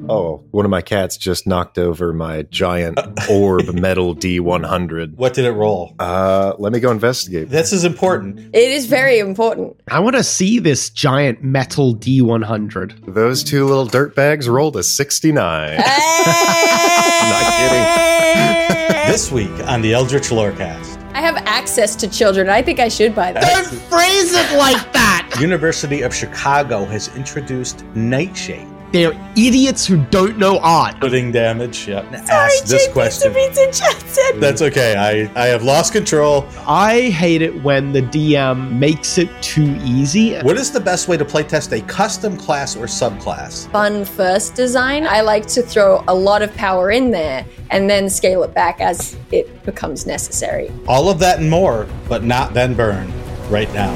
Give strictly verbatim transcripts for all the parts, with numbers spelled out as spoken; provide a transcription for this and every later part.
Oh, one of my cats just knocked over my giant orb metal D one hundred. What did it roll? Uh, let me go investigate. This is important. It is very important. I want to see this giant metal D one hundred. Those two little dirtbags rolled a sixty-nine. Hey! Not kidding. This week on the Eldritch Lorecast. I have access to children. I think I should buy them. Don't phrase it like that! University of Chicago has introduced Nightshade. They're idiots who don't know art. Pudding damage, yep. Sorry, Ask this J P question. Sabine Johnson. That's okay. I, I have lost control. I hate it when the D M makes it too easy. What is the best way to playtest a custom class or subclass? Fun first design. I like to throw a lot of power in there and then scale it back as it becomes necessary. All of that and more, but not Ben Byrne right now.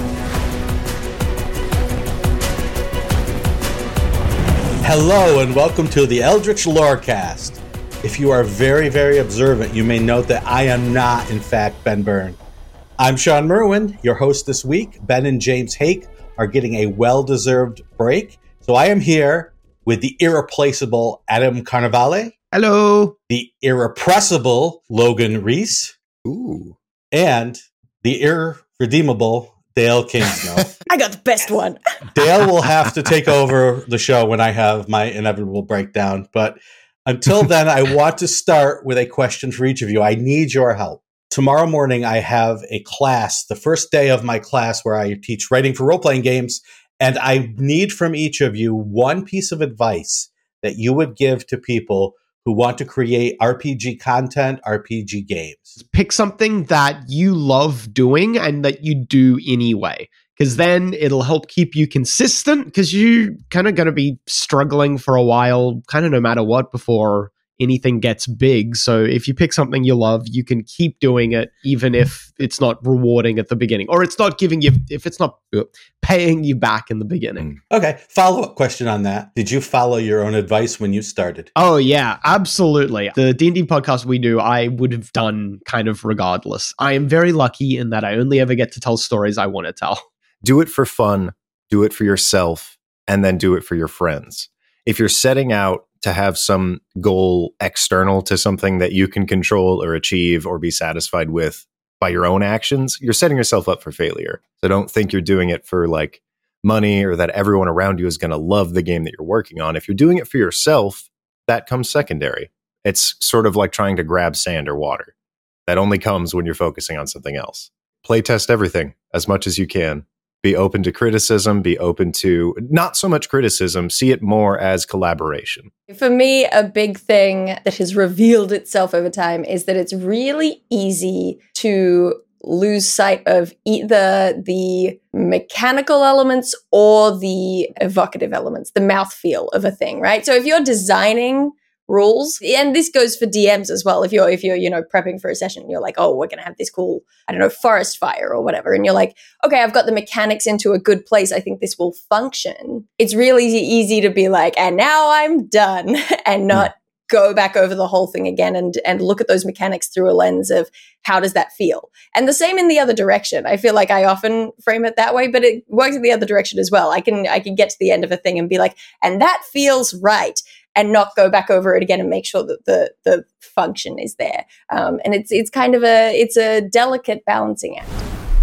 Hello and welcome to the Eldritch Lorecast. If you are very, very observant, you may note that I am not, in fact, Ben Byrne. I'm Sean Merwin, your host this week. Ben and James Hake are getting a well-deserved break. So I am here with the irreplaceable Adam Carnevale, Hello. the irrepressible Logan Reese, Ooh. and the irredeemable Dale Kingsnow. I got the best one. Dale will have to take over the show when I have my inevitable breakdown. But until then, I want to start with a question for each of you. I need your help. Tomorrow morning, I have a class, the first day of my class where I teach writing for role-playing games. And I need from each of you one piece of advice that you would give to people who want to create R P G content, R P G games. Pick something that you love doing and that you do anyway, because then it'll help keep you consistent, because you're kind of going to be struggling for a while, kind of no matter what, before anything gets big. So if you pick something you love, you can keep doing it, even if it's not rewarding at the beginning, or it's not giving you, if it's not paying you back in the beginning. Okay, follow-up question on that. Did you follow your own advice when you started? Oh, yeah, absolutely. The D and D podcast we do, I would have done kind of regardless. I am very lucky in that I only ever get to tell stories I want to tell. Do it for fun, do it for yourself, and then do it for your friends. If you're setting out to have some goal external to something that you can control or achieve or be satisfied with by your own actions, you're setting yourself up for failure. So don't think you're doing it for like money or that everyone around you is going to love the game that you're working on. If you're doing it for yourself, that comes secondary. It's sort of like trying to grab sand or water. That only comes when you're focusing on something else. Play test everything as much as you can. Be open to criticism, be open to not so much criticism, see it more as collaboration. For me, a big thing that has revealed itself over time is that it's really easy to lose sight of either the mechanical elements or the evocative elements, the mouthfeel of a thing, right? So if you're designing rules, and this goes for D Ms as well, if you're if you're you know prepping for a session, you're like, oh, we're gonna have this cool, I don't know, forest fire or whatever, and you're like, okay, I've got the mechanics into a good place, I think this will function. It's really easy to be like, and now I'm done, and not go back over the whole thing again and and look at those mechanics through a lens of how does that feel. And the same in the other direction. I feel like I often frame it that way, but it works in the other direction as well. I can I can get to the end of a thing and be like, and that feels right, and not go back over it again and make sure that the the function is there. Um, and it's it's kind of a it's a delicate balancing act.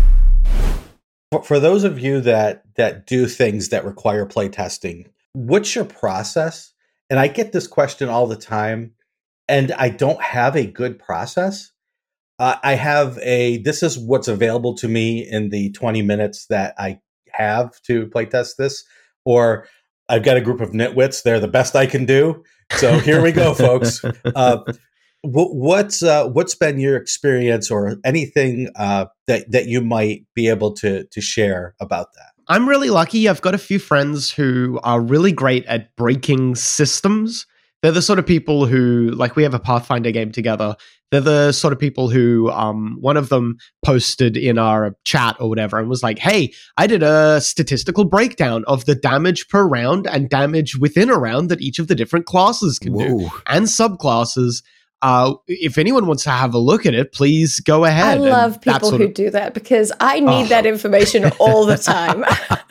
For, for those of you that that do things that require playtesting, what's your process? And I get this question all the time, and I don't have a good process. Uh, I have a, this is what's available to me in the twenty minutes that I have to playtest this, or I've got a group of nitwits. They're the best I can do. So here we go, folks. Uh, what, what's uh, what's been your experience, or anything uh, that that you might be able to to share about that? I'm really lucky. I've got a few friends who are really great at breaking systems. They're the sort of people who, like, we have a Pathfinder game together. They're the sort of people who, um, one of them posted in our chat or whatever and was like, hey, I did a statistical breakdown of the damage per round and damage within a round that each of the different classes can Whoa. do, and subclasses. uh, if anyone wants to have a look at it, please go ahead. I love And that people sort who of- do that because I need Oh. that information all the time.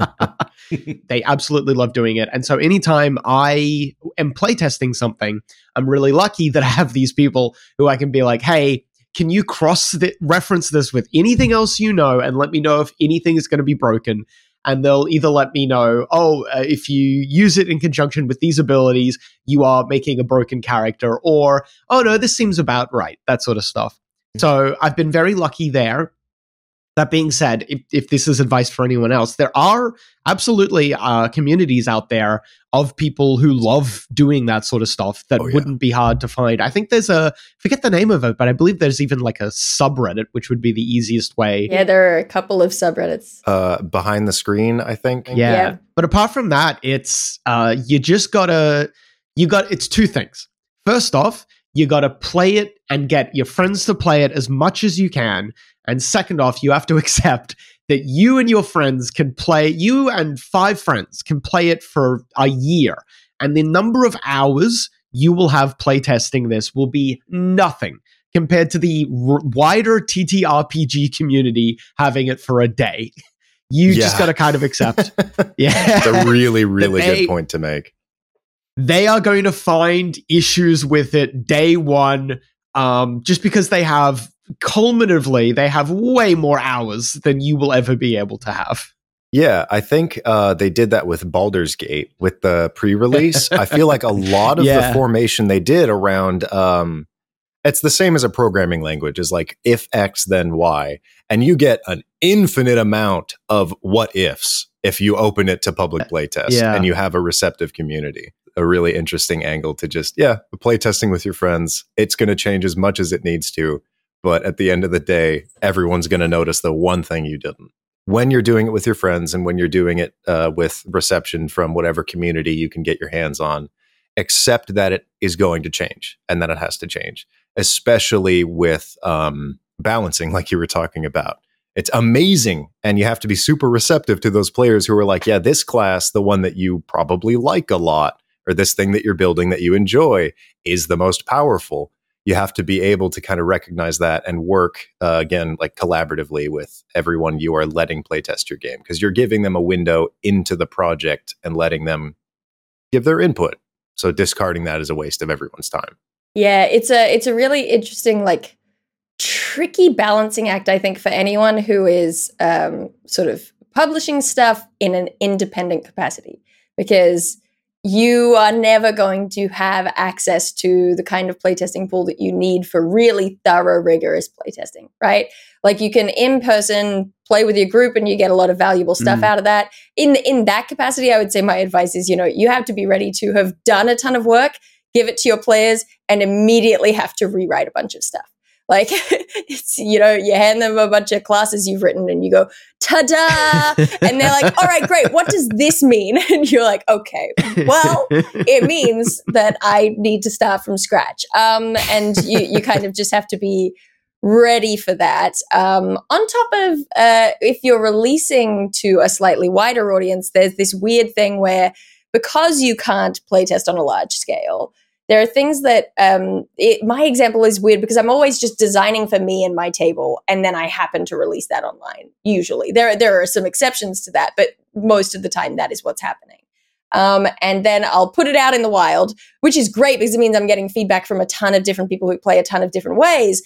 They absolutely love doing it. And so anytime I am playtesting something, I'm really lucky that I have these people who I can be like, hey, can you cross the reference this with anything else you know and let me know if anything is going to be broken? And they'll either let me know, oh, uh, if you use it in conjunction with these abilities, you are making a broken character, or, oh no, this seems about right, that sort of stuff. So I've been very lucky there. That being said, if, if this is advice for anyone else, there are absolutely uh, communities out there of people who love doing that sort of stuff that Oh, yeah. wouldn't be hard to find. I think there's a, forget the name of it, but I believe there's even like a subreddit, which would be the easiest way. Yeah, there are a couple of subreddits. Uh, behind the screen, I think. Yeah. Yeah. But apart from that, it's, uh, you just gotta, you got, it's two things. First off, you gotta play it and get your friends to play it as much as you can. And second off, you have to accept that you and your friends can play, you and five friends can play it for a year. And the number of hours you will have playtesting this will be nothing compared to the r- wider T T R P G community having it for a day. You just Yeah. got to kind of accept. Yeah. It's a really, really They- good point to make. They are going to find issues with it day one, um, just because they have, culminatively, they have way more hours than you will ever be able to have. Yeah, I think uh, they did that with Baldur's Gate with the pre-release. I feel like a lot of Yeah. the formation they did around um, it's the same as a programming language. Is like if X then Y, and you get an infinite amount of what ifs if you open it to public playtest Yeah. and you have a receptive community. A really interesting angle to just yeah, playtesting with your friends. It's going to change as much as it needs to, but at the end of the day, everyone's going to notice the one thing you didn't. When you're doing it with your friends and when you're doing it uh, with reception from whatever community you can get your hands on, accept that it is going to change and that it has to change, especially with um, balancing, like you were talking about. It's amazing. And you have to be super receptive to those players who are like, yeah, this class, the one that you probably like a lot, or this thing that you're building that you enjoy is the most powerful. You have to be able to kind of recognize that and work, uh, again, like collaboratively with everyone you are letting playtest your game, because you're giving them a window into the project and letting them give their input. So discarding that is a waste of everyone's time. Yeah, it's a it's a really interesting, like, tricky balancing act, I think, for anyone who is um, sort of publishing stuff in an independent capacity, because you are never going to have access to the kind of playtesting pool that you need for really thorough, rigorous playtesting, right? Like, you can in person play with your group and you get a lot of valuable stuff Mm. out of that. In in that capacity, I would say my advice is, you know, you have to be ready to have done a ton of work, give it to your players, and immediately have to rewrite a bunch of stuff. Like, it's, you know, you hand them a bunch of classes you've written and you go, ta-da! And they're like, all right, great. What does this mean? And you're like, okay, well, it means that I need to start from scratch. Um, and you, you kind of just have to be ready for that. Um, on top of, uh, if you're releasing to a slightly wider audience, there's this weird thing where, because you can't playtest on a large scale, there are things that, um, it, my example is weird because I'm always just designing for me and my table, and then I happen to release that online, usually. There, there are some exceptions to that, but most of the time that is what's happening. Um, and then I'll put it out in the wild, which is great because it means I'm getting feedback from a ton of different people who play a ton of different ways.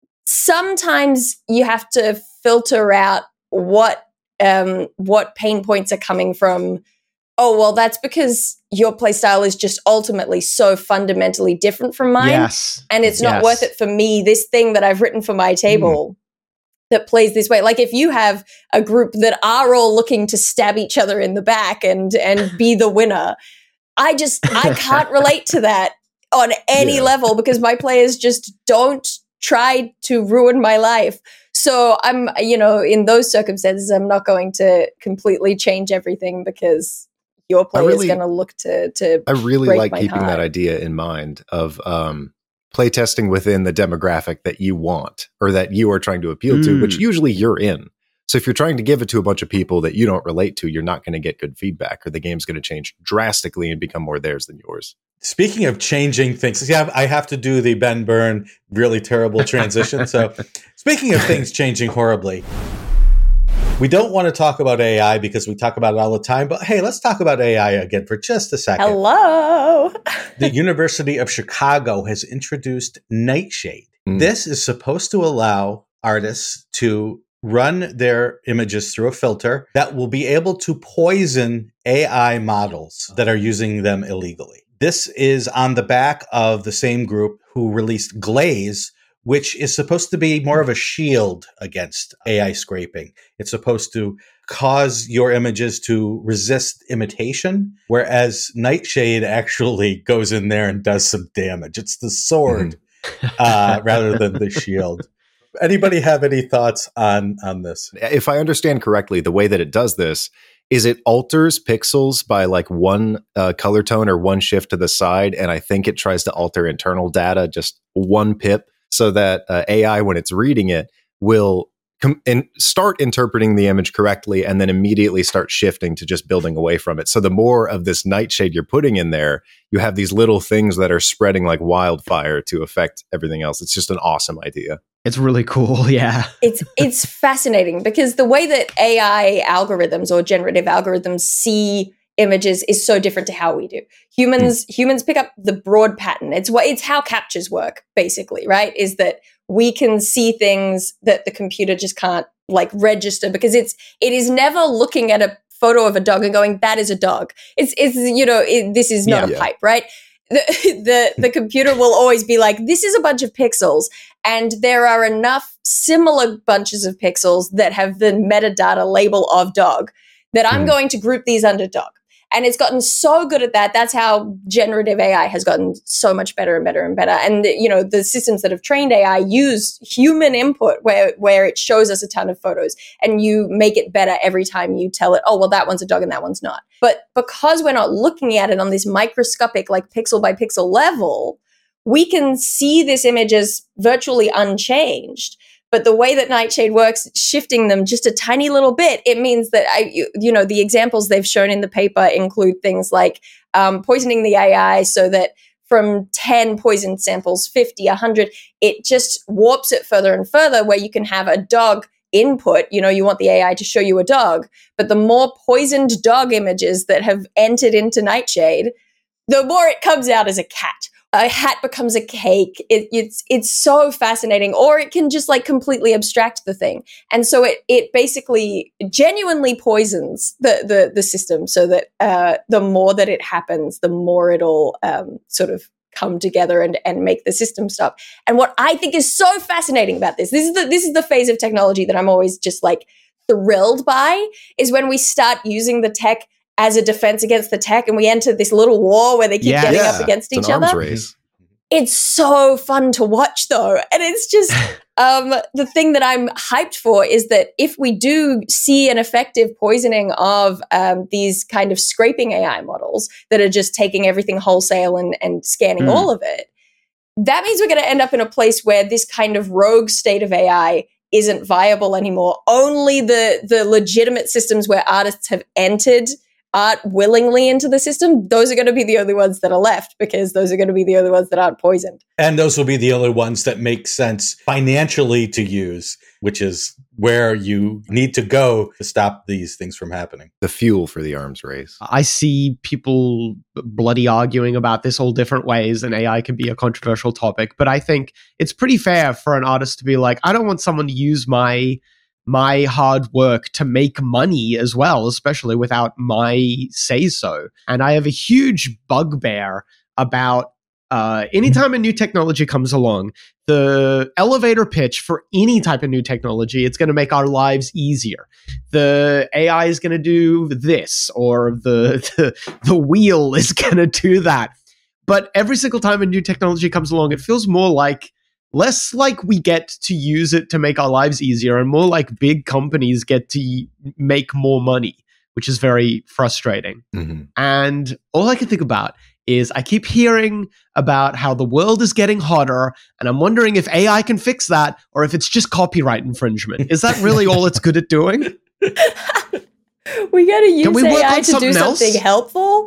Sometimes you have to filter out what um, what pain points are coming from. Oh, well, that's because your playstyle is just ultimately so fundamentally different from mine. Yes. And it's not Yes. worth it for me, this thing that I've written for my table mm. that plays this way. Like, if you have a group that are all looking to stab each other in the back and and be the winner, I just, I can't relate to that on any Yeah. level because my players just don't try to ruin my life. So I'm, you know, in those circumstances, I'm not going to completely change everything because your player really- is going to look to to. I really break like my keeping heart. that idea in mind of um, playtesting within the demographic that you want or that you are trying to appeal to, Mm. which usually you're in. So if you're trying to give it to a bunch of people that you don't relate to, you're not going to get good feedback, or the game's going to change drastically and become more theirs than yours. Speaking of changing things, yeah, I have to do the Ben Byrne really terrible transition. So speaking of things changing horribly, we don't want to talk about A I because we talk about it all the time, but hey, let's talk about A I again for just a second. Hello. The University of Chicago has introduced Nightshade. Mm. This is supposed to allow artists to run their images through a filter that will be able to poison A I models that are using them illegally. This is on the back of the same group who released Glaze, which is supposed to be more of a shield against A I scraping. It's supposed to cause your images to resist imitation, whereas Nightshade actually goes in there and does some damage. It's the sword mm. uh, rather than the shield. Anybody have any thoughts on, on this? If I understand correctly, the way that it does this is it alters pixels by like one uh, color tone or one shift to the side. And I think it tries to alter internal data just one pip so that uh, A I, when it's reading it, will com- and start interpreting the image correctly and then immediately start shifting to just building away from it. So the more of this Nightshade you're putting in there, you have these little things that are spreading like wildfire to affect everything else. It's just an awesome idea. It's really cool, yeah. It's it's fascinating because the way that A I algorithms or generative algorithms see images is so different to how we do. Humans mm. humans pick up the broad pattern. It's what it's how captures work, basically, right? Is that we can see things that the computer just can't like register because it's it is never looking at a photo of a dog and going, that is a dog. It's it's you know, it, this is not yeah, a pipe, right? The, the the computer will always be like, this is a bunch of pixels, and there are enough similar bunches of pixels that have the metadata label of dog that I'm mm. going to group these under dog. And it's gotten so good at that. That's how generative A I has gotten so much better and better and better. And, you know, the systems that have trained A I use human input where, where it shows us a ton of photos and you make it better every time you tell it, oh, well, that one's a dog and that one's not. But because we're not looking at it on this microscopic, like pixel by pixel level, we can see this image as virtually unchanged. But the way that Nightshade works, shifting them just a tiny little bit, it means that, I, you, you know, the examples they've shown in the paper include things like um, poisoning the A I so that from ten poisoned samples, fifty, one hundred, it just warps it further and further where you can have a dog input. You know, you want the A I to show you a dog, but the more poisoned dog images that have entered into Nightshade, the more it comes out as a cat. A hat becomes a cake. It, it's it's so fascinating. Or it can just like completely abstract the thing. And so it it basically genuinely poisons the the, the system so that uh, the more that it happens, the more it'll um, sort of come together and, and make the system stop. And what I think is so fascinating about this, this is the this is the phase of technology that I'm always just like thrilled by, is when we start using the tech as a defense against the tech, and we enter this little war where they keep yeah, getting yeah, up against it's each an arms other. Race. It's so fun to watch, though. And it's just um, the thing that I'm hyped for is that if we do see an effective poisoning of um, these kind of scraping A I models that are just taking everything wholesale and, and scanning mm. all of it, that means we're going to end up in a place where this kind of rogue state of A I isn't viable anymore. Only the the legitimate systems where artists have entered art willingly into the system, those are going to be the only ones that are left because those are going to be the only ones that aren't poisoned. And those will be the only ones that make sense financially to use, which is where you need to go to stop these things from happening. The fuel for the arms race. I see people bloody arguing about this all different ways, and A I can be a controversial topic, but I think it's pretty fair for an artist to be like, I don't want someone to use my my hard work to make money as well, especially without my say-so. And I have a huge bugbear about uh, anytime a new technology comes along, the elevator pitch for any type of new technology, it's going to make our lives easier. The A I is going to do this, or the, the, the wheel is going to do that. But every single time a new technology comes along, it feels more like less like we get to use it to make our lives easier and more like big companies get to make more money, which is very frustrating. Mm-hmm. And all I can think about is I keep hearing about how the world is getting hotter, and I'm wondering if A I can fix that or if it's just copyright infringement. Is that really all it's good at doing? We got to use A I to do something else? helpful.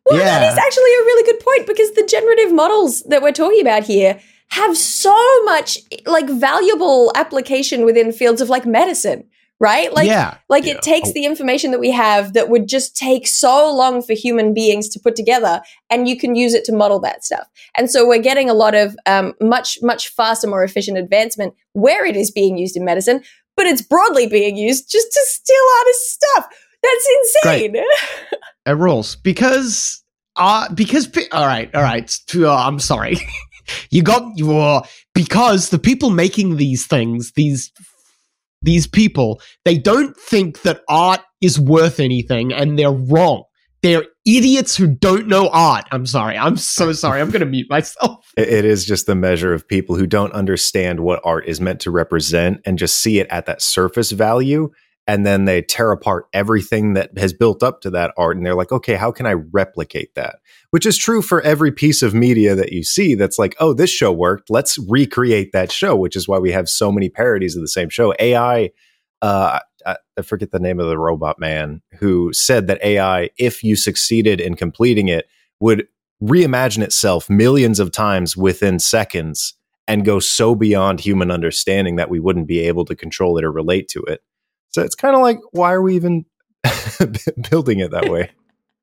Well, Yeah. that is actually a really good point because the generative models that we're talking about here have so much like valuable application within fields of like medicine, right? Like, Yeah. like Yeah. it takes Oh. the information that we have that would just take so long for human beings to put together, and you can use it to model that stuff. And so we're getting a lot of um, much, much faster, more efficient advancement where it is being used in medicine, but it's broadly being used just to steal artists' stuff. That's insane. It rules because uh because pe- all right, all right. Uh, I'm sorry. you got you are because the people making these things, these these people, they don't think that art is worth anything, and they're wrong. They're idiots who don't know art. I'm sorry. I'm so sorry. I'm going to mute myself. It, it is just the measure of people who don't understand what art is meant to represent and just see it at that surface value. And then they tear apart everything that has built up to that art. And they're like, okay, how can I replicate that? Which is true for every piece of media that you see that's like, oh, this show worked. Let's recreate that show, which is why we have so many parodies of the same show. A I, uh, I, I forget the name of the robot man who said that A I, if you succeeded in completing it, would reimagine itself millions of times within seconds and go so beyond human understanding that we wouldn't be able to control it or relate to it. So it's kind of like, why are we even building it that way?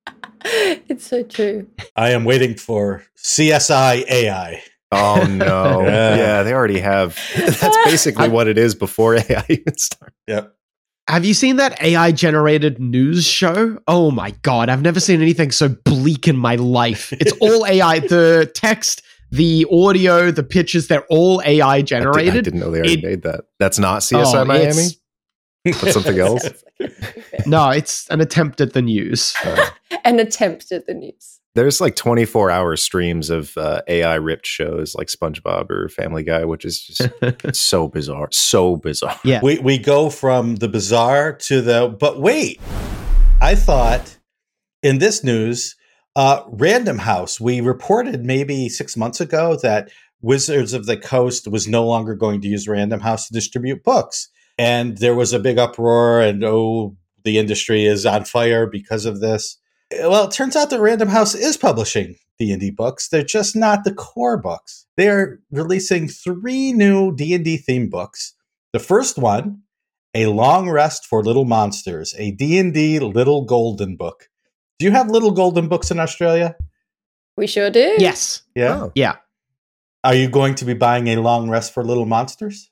It's so true. I am waiting for C S I A I. Oh, no. Yeah. Yeah, they already have. That's basically what it is before A I even started. Yep. Have you seen that A I generated news show? Oh my God. I've never seen anything so bleak in my life. It's all A I. The text, the audio, the pictures, they're all A I I, did, generated. I didn't know they already It- made that. That's not C S I Oh, Miami? it's- That's something else? No, it's an attempt at the news. Uh, An attempt at the news. there's like twenty-four hour streams of uh, A I ripped shows like SpongeBob or Family Guy, which is just so bizarre. So bizarre. Yeah. We we go from the bizarre to the but wait. I thought in this news, uh, Random House, we reported maybe six months ago that Wizards of the Coast was no longer going to use Random House to distribute books. And there was a big uproar, and oh, the industry is on fire because of this. Well, it turns out that Random House is publishing D and D books. They're just not the core books. They are releasing three new D and D themed books. The first one, A Long Rest for Little Monsters, a D and D Little Golden book. Do you have Little Golden books in Australia? We sure do. Yes. Yeah. Oh. Yeah. Are you going to be buying A Long Rest for Little Monsters?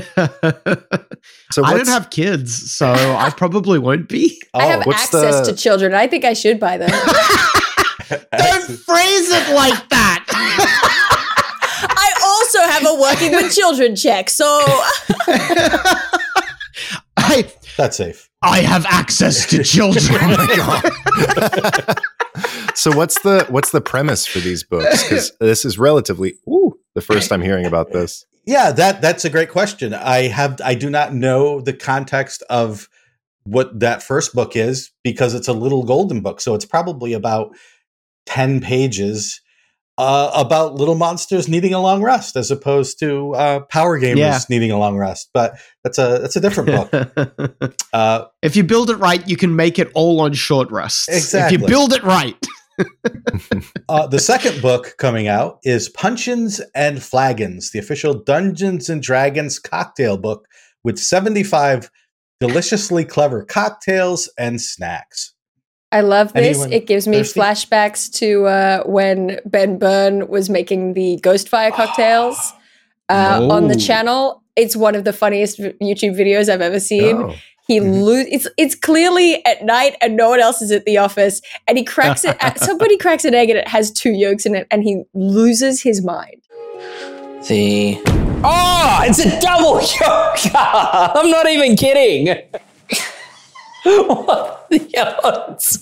So I don't what's- have kids, so I probably won't be. Oh, I have what's access the- to children. I think I should buy them. Don't phrase it like that. I also have a working with children check, so I that's safe. I have access to children. So what's the what's the premise for these books? Because this is relatively ooh, the first I'm hearing about this. Yeah, that that's a great question. I have I do not know the context of what that first book is because it's a Little Golden book. So it's probably about ten pages uh, about little monsters needing a long rest as opposed to uh, power gamers Yeah. needing a long rest. But that's a that's a different book. Uh, If you build it right, you can make it all on short rests. If Exactly. you build it right. uh, the second book coming out is Puncheons and Flagons, the official Dungeons and Dragons cocktail book with seventy-five deliciously clever cocktails and snacks. I love this. Anyone It gives me thirsty? flashbacks to uh, when Ben Byrne was making the Ghostfire cocktails uh, on the Oh. channel. It's one of the funniest v- YouTube videos I've ever seen. Oh. He Mhm. lo- it's it's clearly at night and no one else is at the office, and he cracks it. uh, somebody cracks an egg and it has two yolks in it, and he loses his mind. The oh, it's a double yolk! I'm not even kidding. What the odds?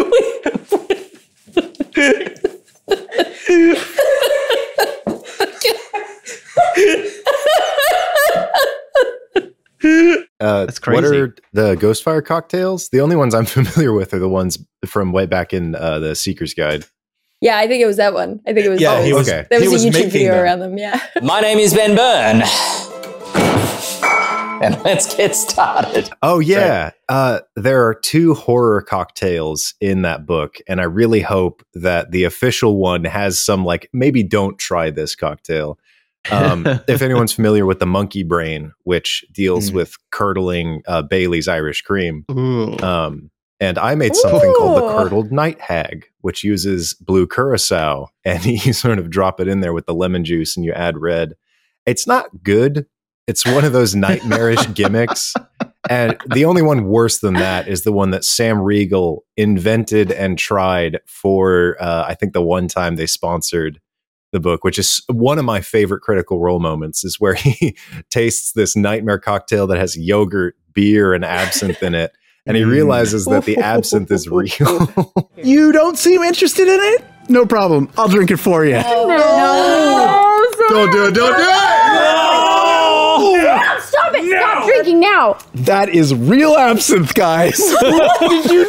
Uh, That's What crazy. are the Ghostfire cocktails? The only ones I'm familiar with are the ones from way back in uh, the Seeker's Guide. Yeah, I think it was that one. I think it was. Yeah, he those. was. Okay. There he was, was a YouTube making video them. around them. Yeah. My name is Ben Byrne. and let's get started. Oh, yeah. Uh, there are two horror cocktails in that book, and I really hope that the official one has some, like, maybe don't try this cocktail. Um, if anyone's familiar with the monkey brain, which deals Mm. with curdling uh, Bailey's Irish cream. Ooh. Um, and I made something called the Ooh. curdled night hag, which uses blue curacao, and you sort of drop it in there with the lemon juice and you add red. It's not good. It's one of those nightmarish gimmicks. And the only one worse than that is the one that Sam Riegel invented and tried for, uh, I think, the one time they sponsored the book, which is one of my favorite Critical Role moments, is where he tastes this nightmare cocktail that has yogurt, beer, and absinthe in it. And he realizes that the absinthe is real. You don't seem interested in it? No problem. I'll drink it for you. No. Don't do it. Don't do it. Stop it! Stop drinking now! That is real absinthe, guys. Did you,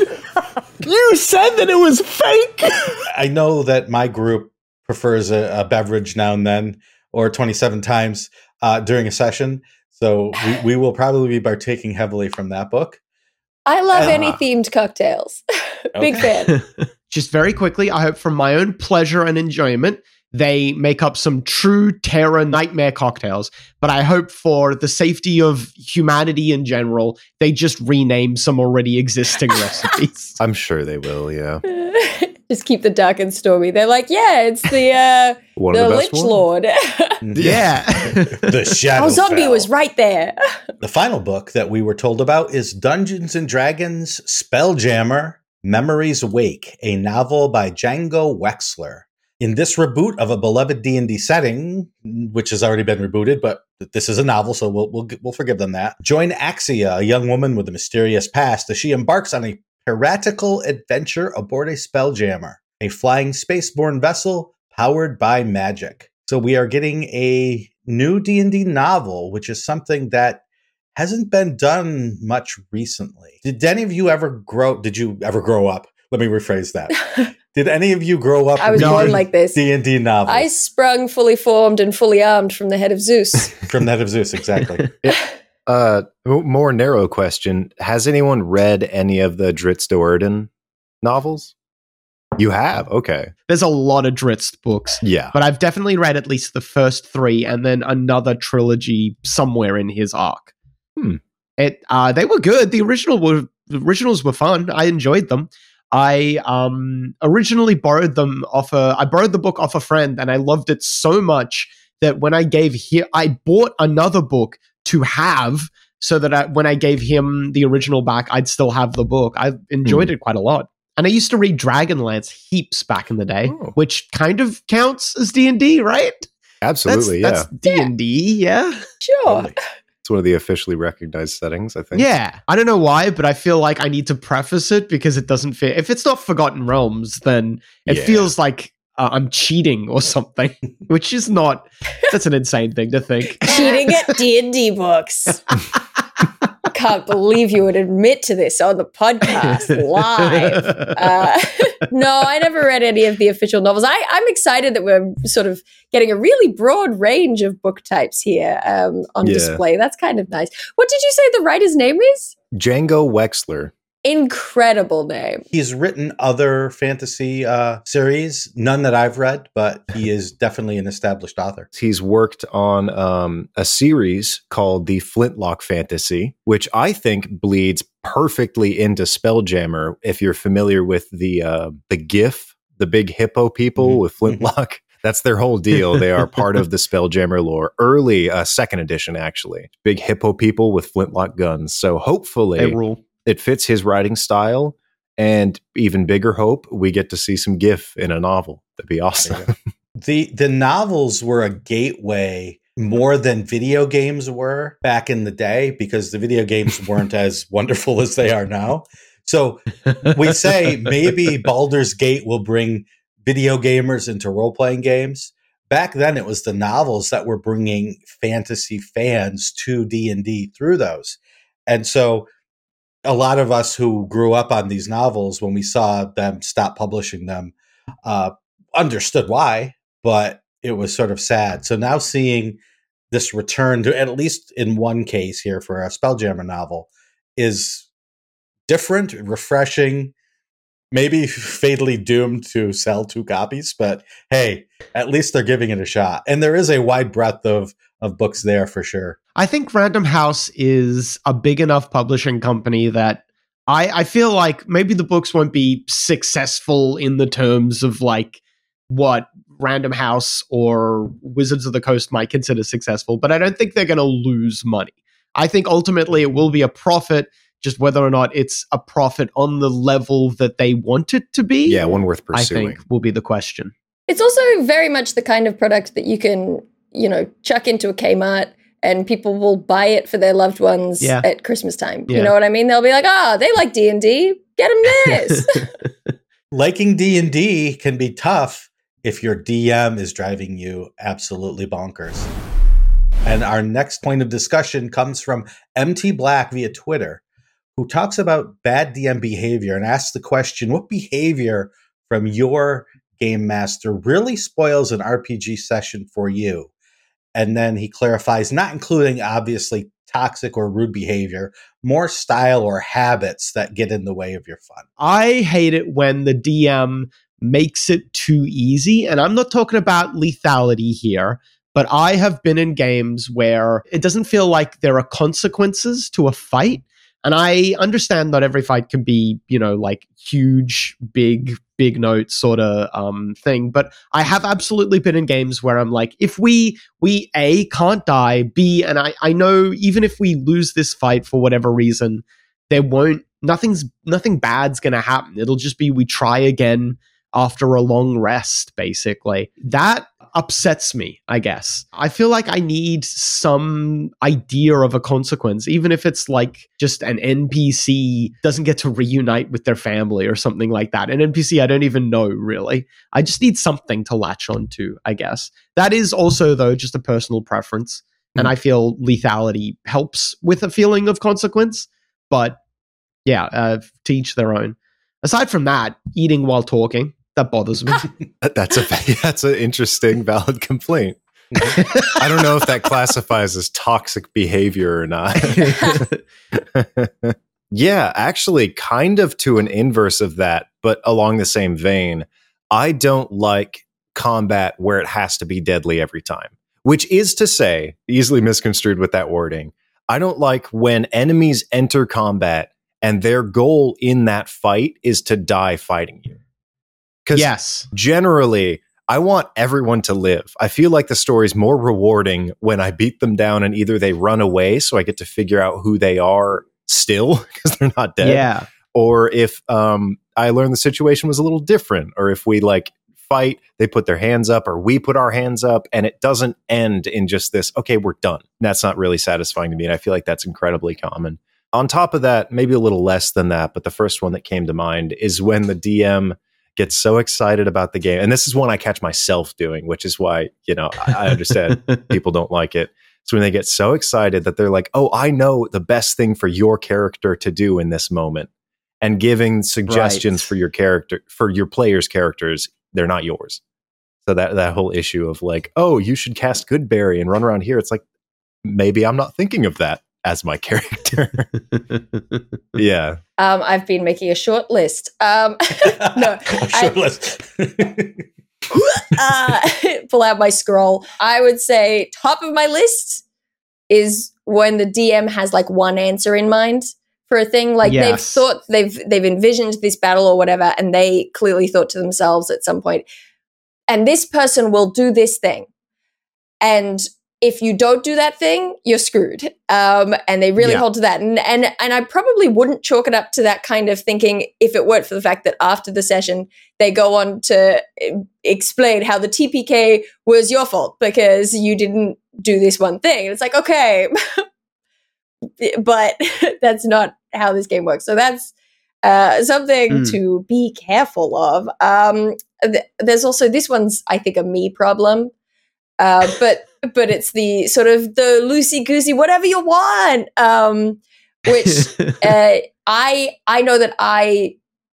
you said that it was fake. I know that my group prefers a, a beverage now and then, or twenty-seven times uh, during a session. So we, we will probably be partaking heavily from that book. I love Uh, any themed cocktails. Big Okay. fan. Just very quickly, I hope for my own pleasure and enjoyment, they make up some true terror nightmare cocktails. But I hope for the safety of humanity in general, they just rename some already existing recipes. I'm sure they will, yeah. Just keep the dark and stormy. They're like, yeah, it's the uh, One the of the best Lich ones. Lord. Yeah. The Shadow. Our zombie was right there. The final book that we were told about is Dungeons and Dragons Spelljammer Memories Wake, a novel by Django Wexler. In this reboot of a beloved D and D setting, which has already been rebooted, but this is a novel, so we'll we'll, we'll forgive them that. Join Axia, a young woman with a mysterious past, as she embarks on a piratical adventure aboard a Spelljammer, a flying spaceborne vessel powered by magic. So we are getting a new D and D novel, which is something that hasn't been done much recently. Did any of you ever grow? Did you ever grow up? Let me rephrase that. Did any of you grow up I was born like this. D and D novels? I sprung fully formed and fully armed from the head of Zeus. From the Head of Zeus, exactly. Uh, m- more narrow question. Has anyone read any of the Dritz Do'Urden novels? You have? Okay. There's a lot of Dritz books, Yeah. but I've definitely read at least the first three and then another trilogy somewhere in his arc. Hmm. It uh, they were good. The original were the originals were fun. I enjoyed them. I um originally borrowed them off a I borrowed the book off a friend and I loved it so much that when I gave here I bought another book to have so that I, when I gave him the original back, I'd still have the book. I enjoyed it quite a lot. And I used to read Dragonlance heaps back in the day, Oh. which kind of counts as D and D, right? Absolutely, that's, yeah. That's D and D, yeah. Sure. Totally. It's one of the officially recognized settings, I think. Yeah. I don't know why, but I feel like I need to preface it because it doesn't fit. If it's not Forgotten Realms, then it Yeah. feels like uh, I'm cheating or something, which is not, that's an insane thing to think. Cheating at D and D books. Can't believe you would admit to this on the podcast live. Uh, no, I never read any of the official novels. I, I'm excited that we're sort of getting a really broad range of book types here um, on Yeah. display. That's kind of nice. What did you say the writer's name is? Django Wexler. Incredible name. He's written other fantasy uh, series, none that I've read, but he is definitely an established author. He's worked on um, a series called The Flintlock Fantasy, which I think bleeds perfectly into Spelljammer. If you're familiar with the uh, the GIF, the big hippo people Mhm. with Flintlock, that's their whole deal. They are part of the Spelljammer lore. Early uh, second edition, actually, big hippo people with Flintlock guns. So hopefully, They rule. it fits his writing style, and even bigger hope, we get to see some GIF in a novel. That'd be awesome. The the novels were a gateway more than video games were back in the day because the video games weren't as wonderful as they are now. So we say maybe Baldur's Gate will bring video gamers into role-playing games. Back then it was the novels that were bringing fantasy fans to D and D through those. And so a lot of us who grew up on these novels, when we saw them stop publishing them, uh, understood why, but it was sort of sad. So now seeing this return to, at least in one case here for a Spelljammer novel, is different, refreshing, maybe fatally doomed to sell two copies, but hey, at least they're giving it a shot. And there is a wide breadth of of books there for sure. I think Random House is a big enough publishing company that I, I feel like maybe the books won't be successful in the terms of like what Random House or Wizards of the Coast might consider successful, but I don't think they're going to lose money. I think ultimately it will be a profit, just whether or not it's a profit on the level that they want it to be. Yeah, one worth pursuing. I think will be the question. It's also very much the kind of product that you can, you know, chuck into a Kmart and people will buy it for their loved ones yeah. at Christmas time. Yeah. You know what I mean? They'll be like, oh, they like D and D. Get them this. Liking D and D can be tough if your D M is driving you absolutely bonkers. And our next point of discussion comes from M T Black via Twitter, who talks about bad D M behavior and asks the question, what behavior from your game master really spoils an R P G session for you? And then he clarifies, not including obviously toxic or rude behavior, more style or habits that get in the way of your fun. I hate it when the D M makes it too easy. And I'm not talking about lethality here, but I have been in games where it doesn't feel like there are consequences to a fight. And I understand not every fight can be, you know, like huge, big, big note sort of um, thing. But I have absolutely been in games where I'm like, if we, we A, can't die, B, and I, I know even if we lose this fight for whatever reason, there won't, nothing's, nothing bad's going to happen. It'll just be we try again after a long rest, basically. That upsets me, I guess. I feel like I need some idea of a consequence, even if it's like just an N P C doesn't get to reunite with their family or something like that. An N P C I don't even know, really. I just need something to latch onto, I guess. That is also, though, just a personal preference. Mm. And I feel lethality helps with a feeling of consequence. But yeah, uh, to each their own. Aside from that, eating while talking, that bothers me. That's a that's an interesting, valid complaint. I don't know if that classifies as toxic behavior or not. Yeah, actually, kind of to an inverse of that, but along the same vein. I don't like combat where it has to be deadly every time, which is to say, easily misconstrued with that wording. I don't like when enemies enter combat and their goal in that fight is to die fighting you. Because yes. generally, I want everyone to live. I feel like the story's more rewarding when I beat them down and either they run away so I get to figure out who they are still because they're not dead. Yeah. Or if um, I learned the situation was a little different, or if we like fight, they put their hands up or we put our hands up and it doesn't end in just this, okay, we're done. That's not really satisfying to me. And I feel like that's incredibly common. On top of that, maybe a little less than that, but the first one that came to mind is when the D M gets so excited about the game. And this is one I catch myself doing, which is why, you know, I, I understand people don't like it. So when they get so excited that they're like, oh, I know the best thing for your character to do in this moment, and giving suggestions right. for your character, for your players' characters, they're not yours. So that, that whole issue of like, oh, you should cast Goodberry and run around here. It's like, maybe I'm not thinking of that as my character. Yeah. Um, I've been making a short list. Um, no, a short I, list. uh, pull out my scroll. I would say top of my list is when the D M has like one answer in mind for a thing. Like yes. they've thought, they've they've envisioned this battle or whatever, and they clearly thought to themselves at some point, and this person will do this thing. And if you don't do that thing, you're screwed. Um, and they really yeah. hold to that. And, and and I probably wouldn't chalk it up to that kind of thinking if it weren't for the fact that after the session, they go on to explain how the T P K was your fault because you didn't do this one thing. And it's like, okay, but that's not how this game works. So that's uh, something mm. to be careful of. Um, th- there's also, this one's, I think, a me problem. Uh, but but it's the sort of the loosey-goosey, whatever you want, um, which uh, I I know that I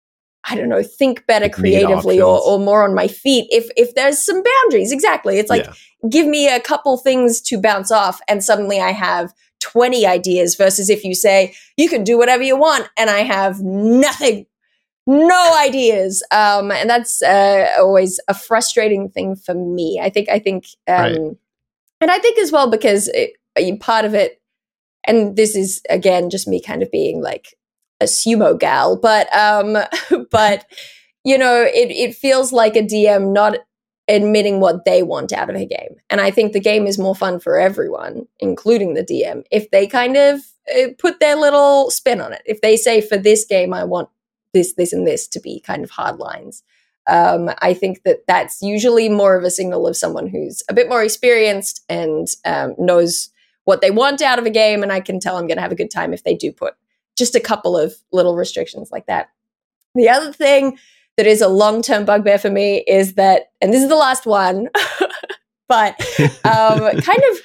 I don't know, think better Like need creatively or, options. or more on my feet if if there's some boundaries. Exactly. It's like, Yeah. give me a couple things to bounce off and suddenly I have twenty ideas versus if you say, you can do whatever you want and I have nothing, no ideas. Um, and that's uh, always a frustrating thing for me. I think, I think, um, Right. and I think as well because it, part of it, and this is again just me kind of being like a sumo gal, but um, but you know, it it feels like a D M not admitting what they want out of a game, and I think the game is more fun for everyone, including the D M, if they kind of uh, put their little spin on it. If they say, for this game, I want this, this, and this to be kind of hard lines. Um, I think that that's usually more of a signal of someone who's a bit more experienced and um, knows what they want out of a game, and I can tell I'm going to have a good time if they do put just a couple of little restrictions like that. The other thing that is a long-term bugbear for me is that, and this is the last one, but um, kind of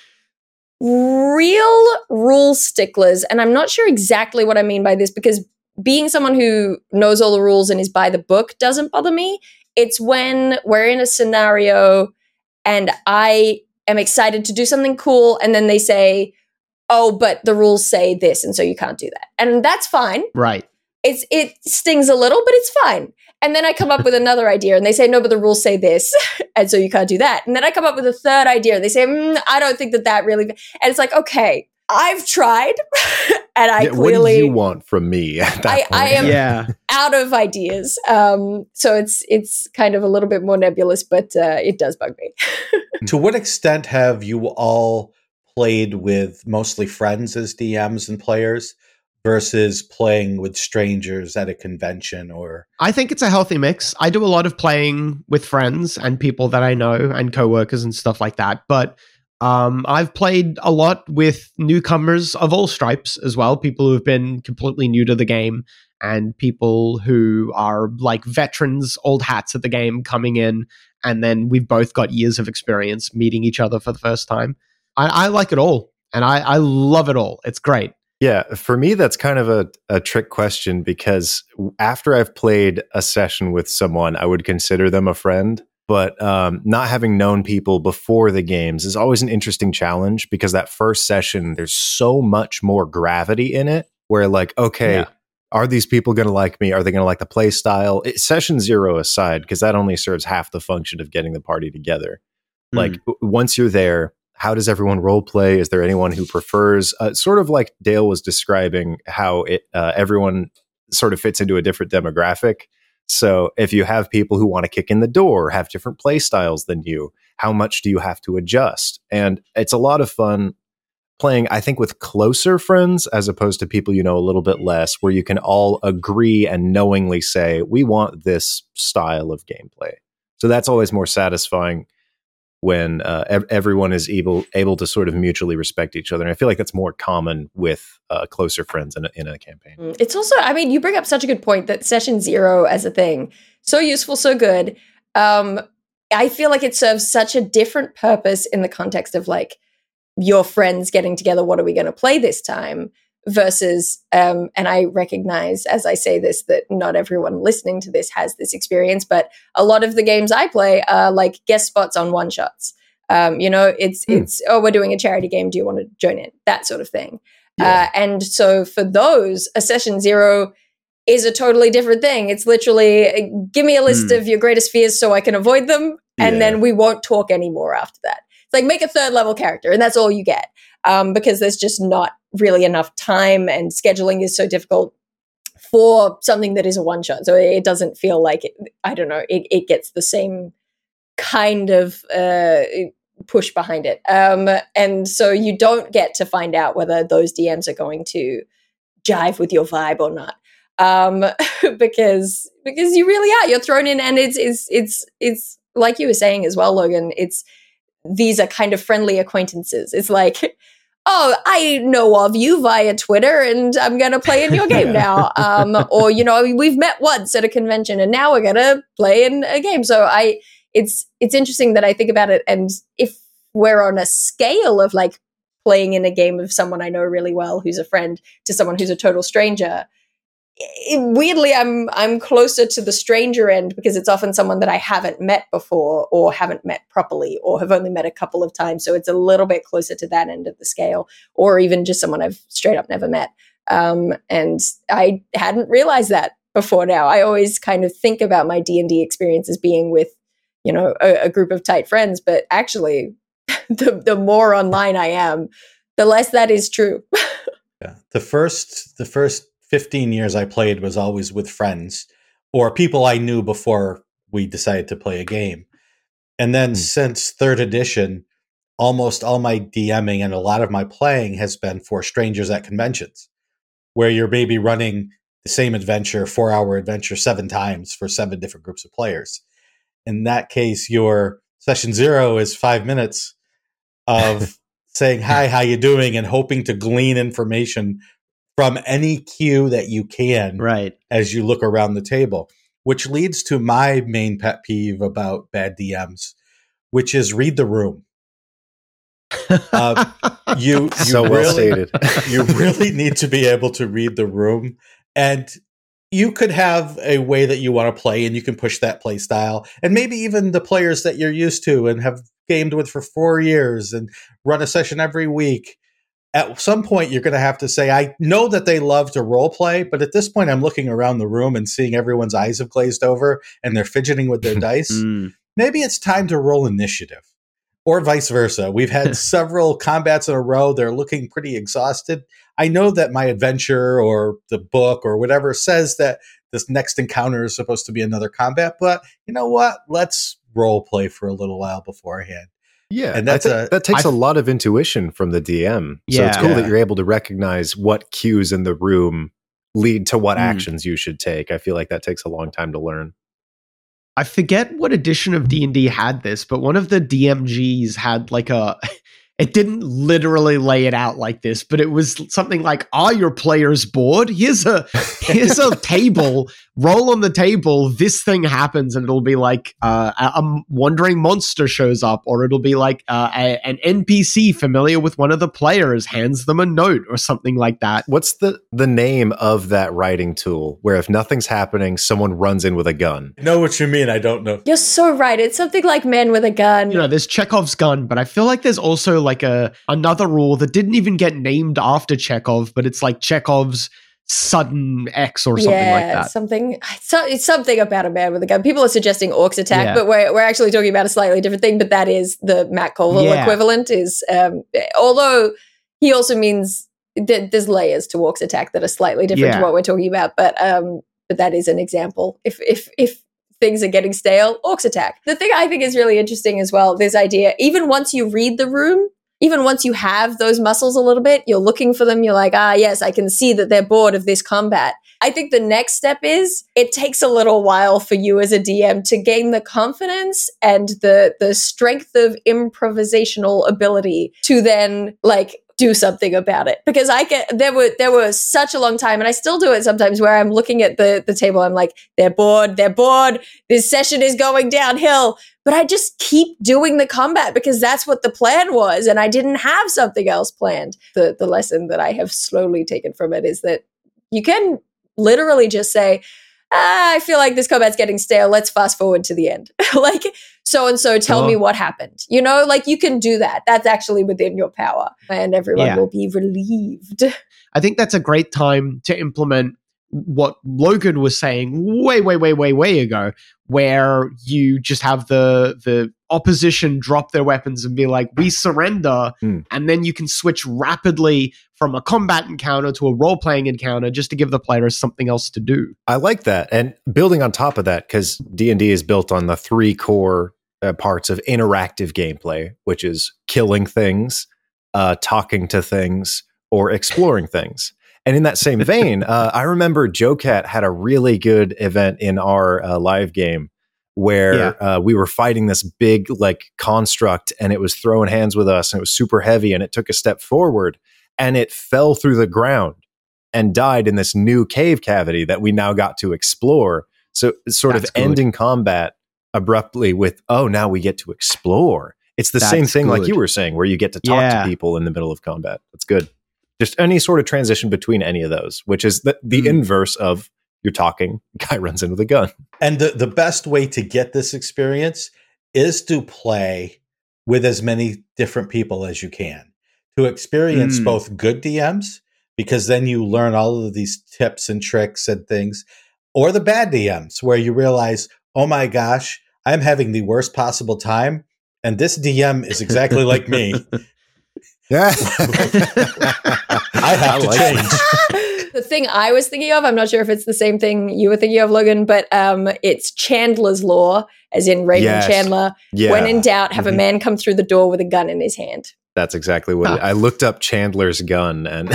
real rule sticklers, and I'm not sure exactly what I mean by this because being someone who knows all the rules and is by the book doesn't bother me. It's when we're in a scenario and I am excited to do something cool and then they say, oh, but the rules say this and so you can't do that. And that's fine. Right. It's it stings a little, but it's fine. And then I come up with another idea and they say, no, but the rules say this and so you can't do that. And then I come up with a third idea and they say, mm, I don't think that that really... And it's like, okay, I've tried and I Yeah, clearly... what do you want from me at that I, point? I am Yeah. out of ideas. Um, so it's it's kind of a little bit more nebulous, but uh, it does bug me. To what extent have you all played with mostly friends as D Ms and players versus playing with strangers at a convention or... I think it's a healthy mix. I do a lot of playing with friends and people that I know and coworkers and stuff like that. But um, I've played a lot with newcomers of all stripes as well. People who have been completely new to the game and people who are like veterans, old hats at the game coming in. And then we've both got years of experience meeting each other for the first time. I, I like it all. And I, I love it all. It's great. Yeah, for me, that's kind of a, a trick question because after I've played a session with someone, I would consider them a friend. But um, not having known people before the games is always an interesting challenge because that first session, there's so much more gravity in it where like, okay, Yeah. are these people going to like me? Are they going to like the play style? It, session zero aside, because that only serves half the function of getting the party together. Mm. Like w- once you're there, how does everyone role play? Is there anyone who prefers uh, sort of like Dale was describing how it uh, everyone sort of fits into a different demographic. So if you have people who want to kick in the door, have different play styles than you, how much do you have to adjust? And it's a lot of fun playing, I think, with closer friends as opposed to people you know a little bit less, where you can all agree and knowingly say, we want this style of gameplay. So that's always more satisfying when uh, ev- everyone is able able to sort of mutually respect each other. And I feel like that's more common with uh, closer friends in a, in a campaign. It's also, I mean, you bring up such a good point that session zero as a thing, so useful, so good. Um, I feel like it serves such a different purpose in the context of like your friends getting together. What are we going to play this time? Versus, um, and I recognize as I say this that not everyone listening to this has this experience, but a lot of the games I play are like guest spots on one shots. Um, you know, it's Hmm. it's oh, we're doing a charity game. Do you want to join in? That sort of thing. Yeah. Uh, and so for those, a session zero is a totally different thing. It's literally uh, give me a list Hmm. of your greatest fears so I can avoid them, and Yeah. then we won't talk anymore after that. It's like make a third level character, and that's all you get. Um, because there's just not really enough time and scheduling is so difficult for something that is a one shot. So it doesn't feel like, it, I don't know, it, it gets the same kind of uh, push behind it. Um, and so you don't get to find out whether those D Ms are going to jive with your vibe or not. Um, because because you really are. You're thrown in, and it's it's it's it's like you were saying as well, Logan. It's these are kind of friendly acquaintances. It's like, oh, I know of you via Twitter and I'm going to play in your game now. Um, or, you know, we've met once at a convention and now we're going to play in a game. So I, it's, it's interesting that I think about it. And if we're on a scale of like playing in a game of someone I know really well, who's a friend, to someone who's a total stranger, it, weirdly, I'm I'm closer to the stranger end because it's often someone that I haven't met before or haven't met properly or have only met a couple of times. So it's a little bit closer to that end of the scale, or even just someone I've straight up never met. Um, and I hadn't realized that before now. I always kind of think about my D and D experience as being with, you know, a, a group of tight friends, but actually the, the more online I am, the less that is true. Yeah. The first, the first fifteen years I played was always with friends or people I knew before we decided to play a game. And then mm. since third edition, almost all my DMing and a lot of my playing has been for strangers at conventions, where you're maybe running the same adventure, four hour adventure, seven times for seven different groups of players. In that case, your session zero is five minutes of saying, hi, how you doing? And hoping to glean information from any cue that you can right. as you look around the table, which leads to my main pet peeve about bad D Ms, which is read the room. Uh, you, you so well really, stated. You really need to be able to read the room, and you could have a way that you want to play, and you can push that play style, and maybe even the players that you're used to and have gamed with for four years and run a session every week. At some point, you're going to have to say, I know that they love to role play, but at this point, I'm looking around the room and seeing everyone's eyes have glazed over and they're fidgeting with their dice. Mm. Maybe it's time to roll initiative, or vice versa. We've had several combats in a row. They're looking pretty exhausted. I know that my adventure or the book or whatever says that this next encounter is supposed to be another combat, but you know what? Let's role play for a little while beforehand. Yeah, and that's a, that takes I, a lot of intuition from the D M. So yeah, it's cool yeah. that you're able to recognize what cues in the room lead to what mm. actions you should take. I feel like that takes a long time to learn. I forget what edition of D and D had this, but one of the D M Gs had like a... It didn't literally lay it out like this, but it was something like, are your players bored? Here's a here's a table, roll on the table, this thing happens, and it'll be like uh, a, a wandering monster shows up, or it'll be like uh, a, an N P C familiar with one of the players hands them a note or something like that. What's the, the name of that writing tool where if nothing's happening, someone runs in with a gun? I know what you mean. I don't know. You're so right. It's something like Men with a Gun. You know, there's Chekhov's gun, but I feel like there's also like a another rule that didn't even get named after Chekhov, but it's like Chekhov's sudden X or something yeah, like that. Something, so, it's something about a man with a gun. People are suggesting Orcs Attack, yeah. but we're we're actually talking about a slightly different thing. But that is the Matt Colville yeah. equivalent. Is um, although he also means that there's layers to Orcs Attack that are slightly different yeah. to what we're talking about. But um, but that is an example. If if if things are getting stale, Orcs Attack. The thing I think is really interesting as well, this idea, even once you read the room, even once you have those muscles a little bit, you're looking for them, you're like, ah, yes, I can see that they're bored of this combat. I think the next step is it takes a little while for you as a D M to gain the confidence and the the strength of improvisational ability to then like do something about it. Because I get there were there were such a long time, and I still do it sometimes, where I'm looking at the the table, I'm like, they're bored, they're bored, this session is going downhill. But I just keep doing the combat because that's what the plan was, and I didn't have something else planned. The the lesson that I have slowly taken from it is that you can literally just say, ah, I feel like this combat's getting stale. Let's fast forward to the end. Like, so-and-so, tell oh. me what happened. You know, like you can do that. That's actually within your power, and everyone yeah. will be relieved. I think that's a great time to implement what Logan was saying way, way, way, way, way ago, where you just have the the opposition drop their weapons and be like, we surrender, mm. and then you can switch rapidly from a combat encounter to a role-playing encounter just to give the players something else to do. I like that. And building on top of that, because D and D is built on the three core uh, parts of interactive gameplay, which is killing things, uh, talking to things, or exploring things. And in that same vein, uh, I remember Joe Cat had a really good event in our uh, live game where yeah. uh, we were fighting this big like construct, and it was throwing hands with us, and it was super heavy, and it took a step forward, and it fell through the ground and died in this new cave cavity that we now got to explore. So sort That's of good. ending combat abruptly with, oh, now we get to explore. It's the That's same thing good. like you were saying, where you get to talk yeah. to people in the middle of combat. That's good. Just any sort of transition between any of those, which is the, the Mm. inverse of you're talking, guy runs into the gun. And the, the best way to get this experience is to play with as many different people as you can, to experience Mm. both good D Ms, because then you learn all of these tips and tricks and things, or the bad D Ms where you realize, oh my gosh, I'm having the worst possible time. And this D M is exactly like me. Yeah. I have to like change. The thing I was thinking of, I'm not sure if it's the same thing you were thinking of, Logan, but um, it's Chandler's Law, as in Raymond Yes. Chandler. Yeah. When in doubt, have Mhm. a man come through the door with a gun in his hand. That's exactly what it, I looked up Chandler's gun, and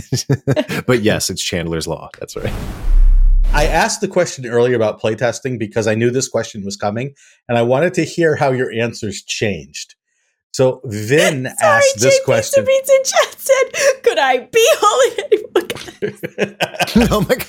but yes, it's Chandler's Law. That's right. I asked the question earlier about playtesting because I knew this question was coming, and I wanted to hear how your answers changed. So Vin Sorry, asked this J P question. Pizza chat said, could I be holding anyone? Oh my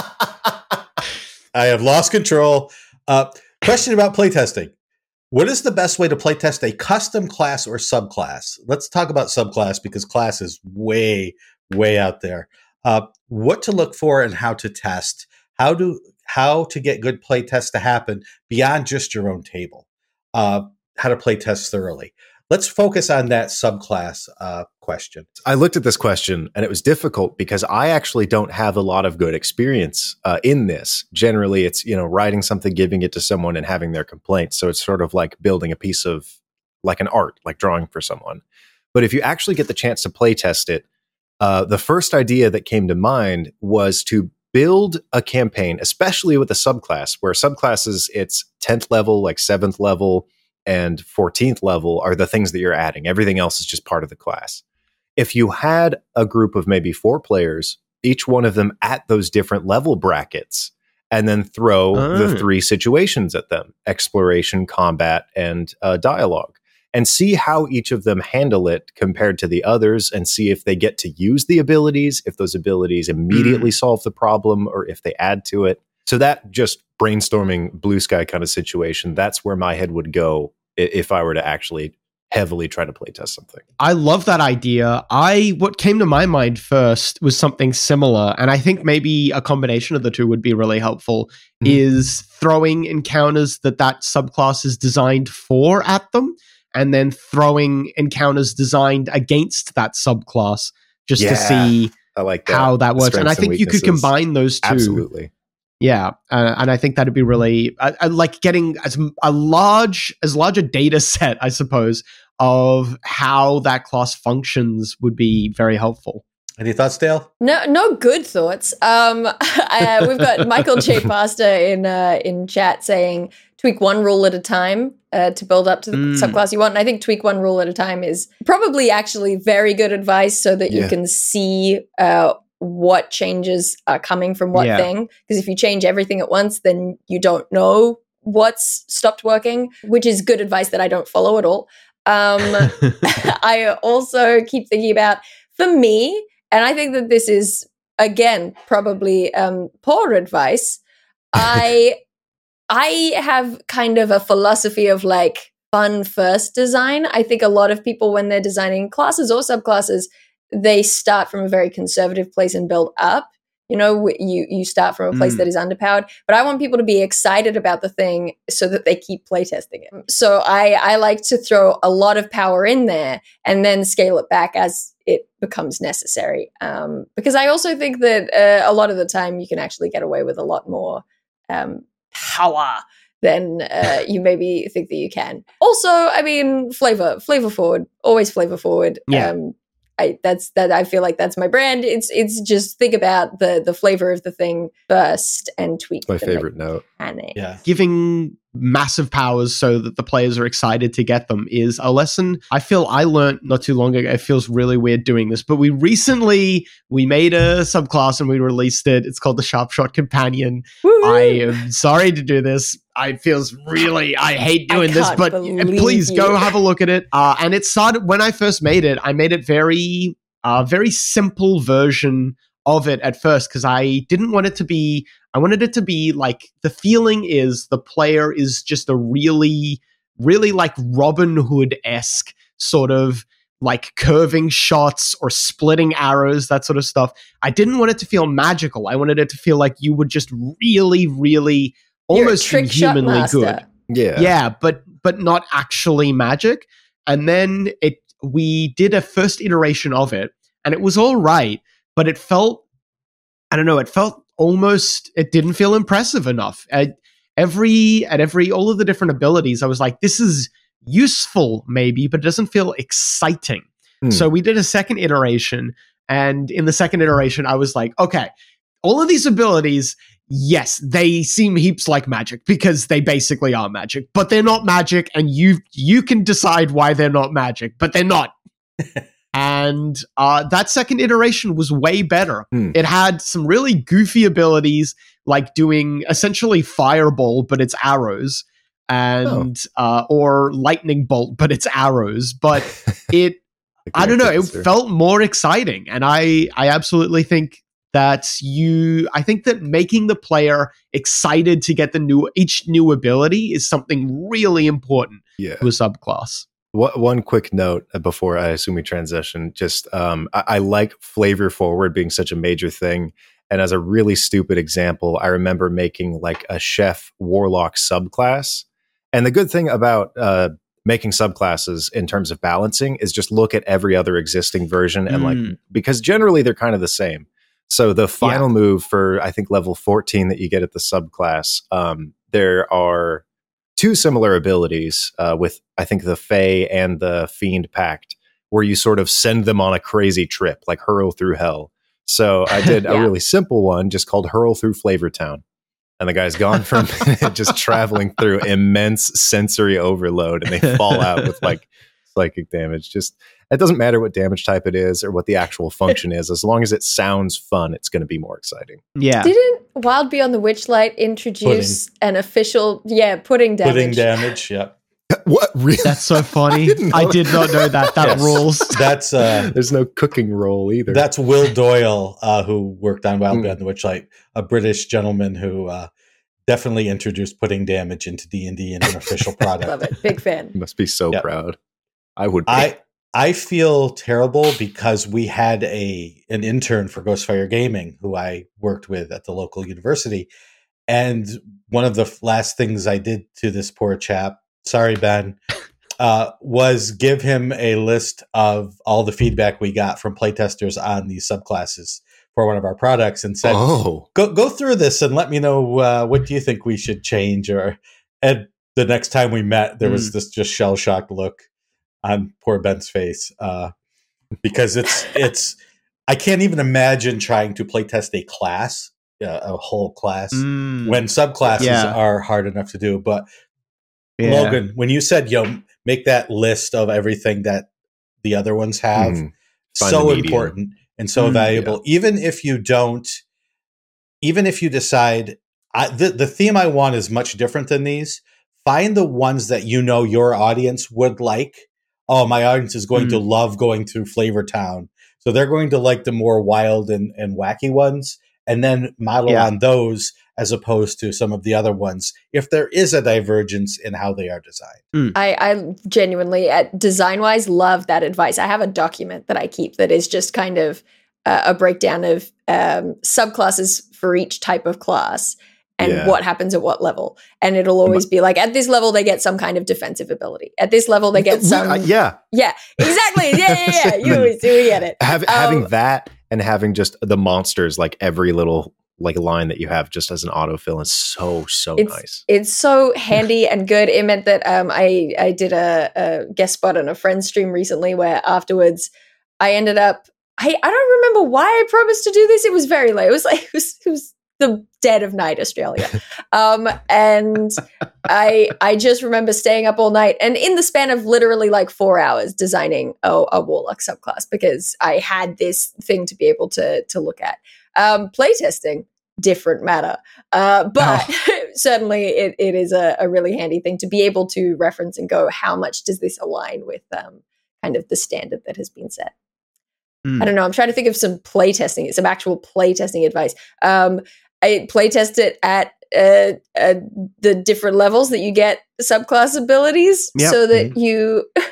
god. I have lost control. Uh, question about playtesting. What is the best way to playtest a custom class or subclass? Let's talk about subclass because class is way, way out there. Uh, what to look for and how to test. How to how to get good playtests to happen beyond just your own table. Uh, how to playtest thoroughly. Let's focus on that subclass uh, question. I looked at this question and it was difficult because I actually don't have a lot of good experience uh, in this. Generally, it's, you know, writing something, giving it to someone and having their complaints. So it's sort of like building a piece of like an art, like drawing for someone. But if you actually get the chance to play test it, uh, the first idea that came to mind was to build a campaign, especially with a subclass, where subclasses, it's tenth level, like seventh level, and fourteenth level are the things that you're adding. Everything else is just part of the class. If you had a group of maybe four players, each one of them at those different level brackets, and then throw Oh. the three situations at them: exploration, combat, and uh, dialogue, and see how each of them handle it compared to the others, and see if they get to use the abilities, if those abilities immediately solve the problem, or if they add to it. So that just brainstorming blue sky kind of situation, that's where my head would go i- if I were to actually heavily try to play test something. I love that idea. I what came to my mind first was something similar, and I think maybe a combination of the two would be really helpful. Mhm. Is throwing encounters that that subclass is designed for at them, and then throwing encounters designed against that subclass, just to Yeah, see I like that. how that works. And I Strengths and think you could weaknesses. combine those two. Absolutely. Yeah, uh, and I think that'd be really I, I like getting as m- a large as large a data set, I suppose, of how that class functions would be very helpful. Any thoughts, Dale? No, no good thoughts. Um, uh, we've got Michael J. Pasta in uh, in chat saying tweak one rule at a time uh, to build up to the Mm. subclass you want. And I think tweak one rule at a time is probably actually very good advice so that you Yeah. can see uh, what changes are coming from what Yeah. thing. Because if you change everything at once, then you don't know what's stopped working, which is good advice that I don't follow at all. Um, I also keep thinking about, for me, and I think that this is, again, probably um, poor advice, I I have kind of a philosophy of like fun first design. I think a lot of people, when they're designing classes or subclasses, they start from a very conservative place and build up. You know, w- you you start from a place Mm. that is underpowered. But I want people to be excited about the thing so that they keep playtesting it. So I, I like to throw a lot of power in there and then scale it back as it becomes necessary. Um, because I also think that uh, a lot of the time you can actually get away with a lot more um, power than uh, you maybe think that you can. Also, I mean, flavor, flavor forward, always flavor forward. Yeah. Um, I that's that I feel like that's my brand. It's it's just think about the the flavor of the thing first and tweak My the favorite note. mechanic. Yeah. Giving massive powers so that the players are excited to get them is a lesson I feel I learned not too long ago. It feels really weird doing this, but we recently we made a subclass and we released it. It's called the Sharpshot Companion. Woo! I am sorry to do this. I feels really I hate I doing this, can't but believe please go you. have a look at it. Uh, and it started when I first made it. I made it very, uh, very simple version of it at first because I didn't want it to be. I wanted it to be like the feeling is the player is just a really, really like Robin Hood esque sort of like curving shots or splitting arrows, that sort of stuff. I didn't want it to feel magical. I wanted it to feel like you were just really, really You're a almost trick shot inhumanly master. good. Yeah. Yeah, but but not actually magic. And then it we did a first iteration of it, and it was all right, but it felt, I don't know, it felt almost, it didn't feel impressive enough. At every at every all of the different abilities, I was like, this is useful maybe, but it doesn't feel exciting. Hmm. So we did a second iteration, and in the second iteration, I was like, okay, all of these abilities, yes, they seem heaps like magic because they basically are magic, but they're not magic, and you you can decide why they're not magic, but they're not. And uh, that second iteration was way better. Hmm. It had some really goofy abilities, like doing essentially fireball, but it's arrows, and Oh. uh, or lightning bolt, but it's arrows. But it, I don't know, it felt more exciting, and I I absolutely think that you, I think that making the player excited to get the new, each new ability is something really important Yeah. to a subclass. What, one quick note before I assume we transition. Just um, I, I like flavor forward being such a major thing. And as a really stupid example, I remember making like a chef warlock subclass. And the good thing about uh, making subclasses in terms of balancing is just look at every other existing version and like, Mm. because generally they're kind of the same. So the final move for, I think, level fourteen that you get at the subclass, um, there are two similar abilities uh, with, I think, the Fae and the Fiend Pact, where you sort of send them on a crazy trip, like hurl through hell. So I did Yeah. a really simple one just called Hurl Through Flavor Town. And the guy's gone from just traveling through immense sensory overload, and they fall out with like psychic damage. Just, it doesn't matter what damage type it is or what the actual function is. As long as it sounds fun, it's going to be more exciting. Yeah. Didn't Wild Beyond the Witchlight introduce an official, yeah, pudding damage? Pudding damage, yeah. What? Really? That's so funny. I didn't know I did not know that. That Yes. rules. That's uh There's no cooking roll either. that's Will Doyle, uh, who worked on Wild Mm. Beyond the Witchlight, a British gentleman who uh, definitely introduced pudding damage into D and D and an official product. Love it. Big fan. You must be so Yep. proud. I would be. I I feel terrible because we had a an intern for Ghostfire Gaming who I worked with at the local university, and one of the f- last things I did to this poor chap, sorry Ben, uh, was give him a list of all the feedback we got from playtesters on these subclasses for one of our products, and said, oh, "Go go through this and let me know uh, what do you think we should change." Or and the next time we met, there was this just shell shocked look on poor Ben's face uh, because it's it's I can't even imagine trying to playtest a class, uh, a whole class, Mm, when subclasses Yeah. are hard enough to do. But yeah. Logan, when you said, "Yo, make that list of everything that the other ones have," Mhm. Find so the medium. important and so Mm, valuable. Even if you don't, even if you decide I, the the theme I want is much different than these, find the ones that you know your audience would like. Oh, my audience is going to love going through Flavor Town, so they're going to like the more wild and, and wacky ones, and then model Yeah. on those as opposed to some of the other ones, if there is a divergence in how they are designed. I, I genuinely, at design wise, love that advice. I have a document that I keep that is just kind of uh, a breakdown of um, subclasses for each type of class and Yeah. what happens at what level. And it'll always be like, at this level, they get some kind of defensive ability. At this level, they get some. Uh, yeah. Yeah, exactly. Yeah, yeah, yeah. You, you get it. Have, Um, having that and having just the monsters, like every little like line that you have just as an autofill is so, so It's- nice. It's so handy and good. It meant that um, I I did a, a guest spot on a friend's stream recently where afterwards I ended up. I, I don't remember why I promised to do this. It was very late. It was like it was, it was the dead of night, Australia, um, and I I just remember staying up all night and in the span of literally like four hours designing a, a warlock subclass because I had this thing to be able to to look at. Um, playtesting, different matter. Uh, but certainly it, it is a, a really handy thing to be able to reference and go, how much does this align with um, kind of the standard that has been set? Mm. I don't know. I'm trying to think of some playtesting, some actual playtesting advice. Um, I playtest it at uh, uh, the different levels that you get subclass abilities Yep. so that you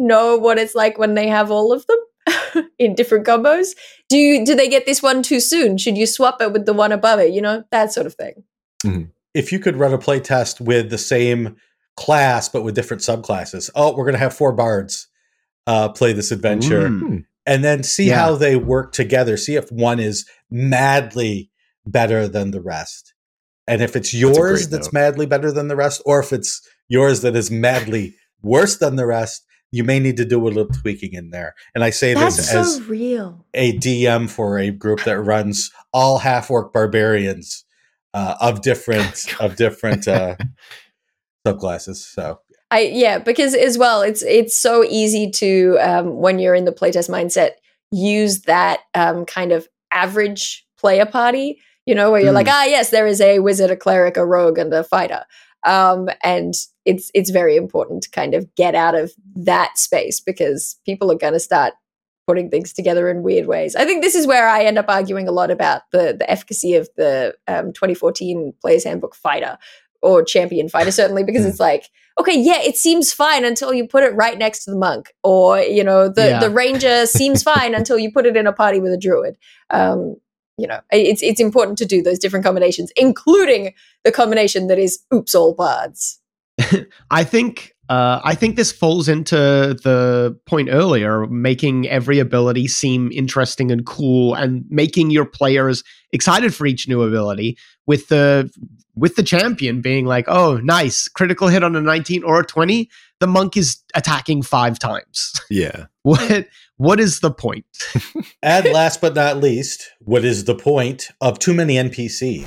know what it's like when they have all of them in different combos. Do you, do they get this one too soon? Should you swap it with the one above it? You know, that sort of thing. Mm-hmm. If you could run a playtest with the same class but with different subclasses, oh, we're going to have four bards uh, play this adventure, Mm. and then see Yeah. how they work together. See if one is madly better than the rest, and if it's yours great that's note. madly better than the rest, or if it's yours that is madly worse than the rest. You may need to do a little tweaking in there. And I say That's this so as real. a D M for a group that runs all half-orc barbarians uh, of different of different uh, subclasses. So I yeah, because as well, it's it's so easy to um, when you're in the playtest mindset, use that um, kind of average player party. You know, where you're Mm. like, ah, yes, there is a wizard, a cleric, a rogue, and a fighter. Um, and it's it's very important to kind of get out of that space because people are going to start putting things together in weird ways. I think this is where I end up arguing a lot about the the efficacy of the um, twenty fourteen Player's Handbook Fighter or Champion Fighter, certainly, because it's like, okay, yeah, it seems fine until you put it right next to the monk, or you know, the Yeah. the ranger seems fine until you put it in a party with a druid. Um, you know, it's it's important to do those different combinations, including the combination that is oops all bards. I think uh, I think this falls into the point earlier, making every ability seem interesting and cool, and making your players excited for each new ability. With the with the champion being like, "Oh, nice, critical hit on a nineteen or a twenty." The monk is attacking five times. Yeah. What what is the point? and last but not least, what is the point of too many N P Cs?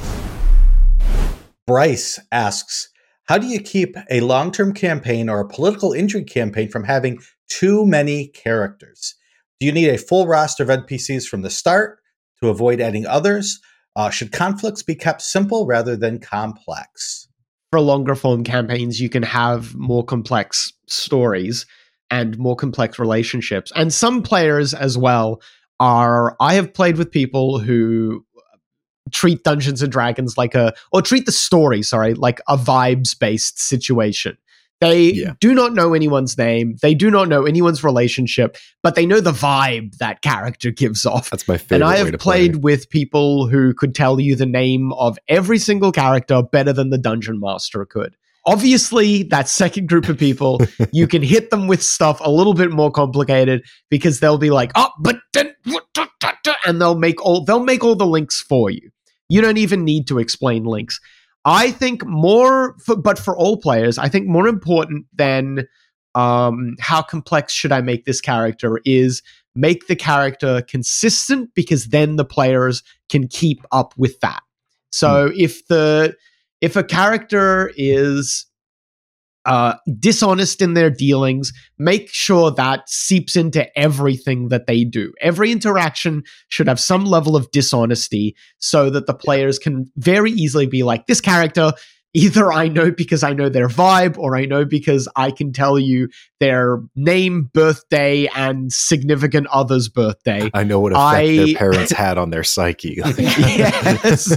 Bryce asks, how do you keep a long-term campaign or a political intrigue campaign from having too many characters? Do you need a full roster of N P Cs from the start to avoid adding others? Uh, should conflicts be kept simple rather than complex? For longer form campaigns, you can have more complex stories and more complex relationships. And some players as well are, I have played with people who treat Dungeons and Dragons like a, or treat the story, sorry, like a vibes based situation. They Yeah. do not know anyone's name. They do not know anyone's relationship, but they know the vibe that character gives off. That's my favorite And I way have to played play. with people who could tell you the name of every single character better than the dungeon master could. Obviously, that second group of people, you can hit them with stuff a little bit more complicated because they'll be like, "Oh, but then," and they'll make all they'll make all the links for you. You don't even need to explain links. I think more, for, but for all players, I think more important than um, how complex should I make this character is make the character consistent, because then the players can keep up with that. So if the if a character is uh, dishonest in their dealings, make sure that seeps into everything that they do. Every interaction should have some level of dishonesty so that the players can very easily be like, this character, either I know because I know their vibe, or I know because I can tell you their name, birthday, and significant other's birthday. I know what effect I- their parents had on their psyche. Yes.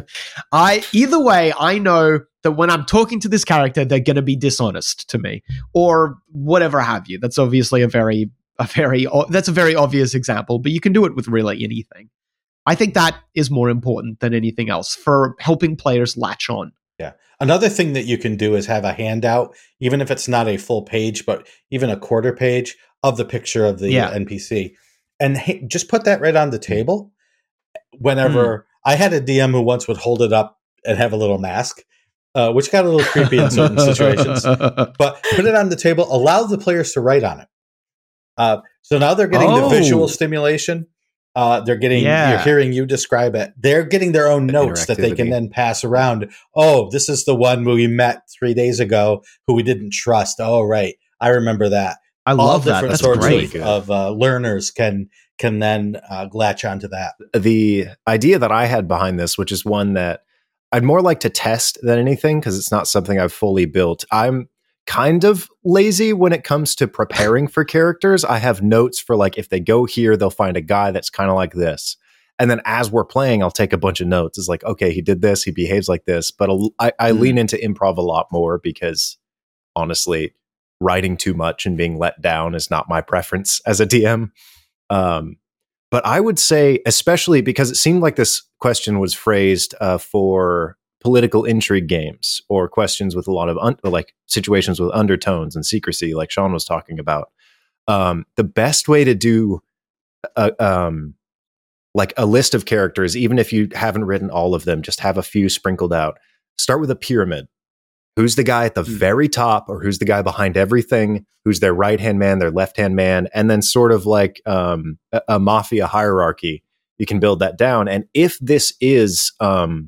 I either way, I know that when I'm talking to this character, they're going to be dishonest to me, or whatever have you. That's obviously a very, a very, that's a very obvious example, but you can do it with really anything. I think that is more important than anything else for helping players latch on. Yeah. Another thing that you can do is have a handout, even if it's not a full page, but even a quarter page of the picture of the Yeah. N P C. And hey, just put that right on the table. Whenever I had a D M who once would hold it up and have a little mask, uh, which got a little creepy in certain situations. But put it on the table, allow the players to write on it. Uh, so now they're getting the Oh. visual stimulation. Uh, they're getting, Yeah. you're hearing you describe it. They're getting their own The notes that they can interactivity. then pass around. Oh, this is the one who we met three days ago who we didn't trust. Oh, right. I remember that. I All love that. different That's sorts great. of, of uh, learners can can then uh, latch onto that. The idea that I had behind this, which is one that I'd more like to test than anything, because it's not something I've fully built. I'm kind of lazy when it comes to preparing for characters. I have notes for, like, if they go here, they'll find a guy that's kind of like this. And then as we're playing, I'll take a bunch of notes. It's like, okay, he did this, he behaves like this. But a- I, I Mm. lean into improv a lot more because, honestly, writing too much and being let down is not my preference as a D M. Um, but I would say, especially because it seemed like this question was phrased uh, for political intrigue games or questions with a lot of un- like situations with undertones and secrecy, like Sean was talking about. Um, the best way to do a, um, like a list of characters, even if you haven't written all of them, just have a few sprinkled out. Start with a pyramid. Who's the guy at the mm. very top, or who's the guy behind everything? Who's their right-hand man, their left-hand man? And then sort of like um, a, a mafia hierarchy. You can build that down. And if this is um,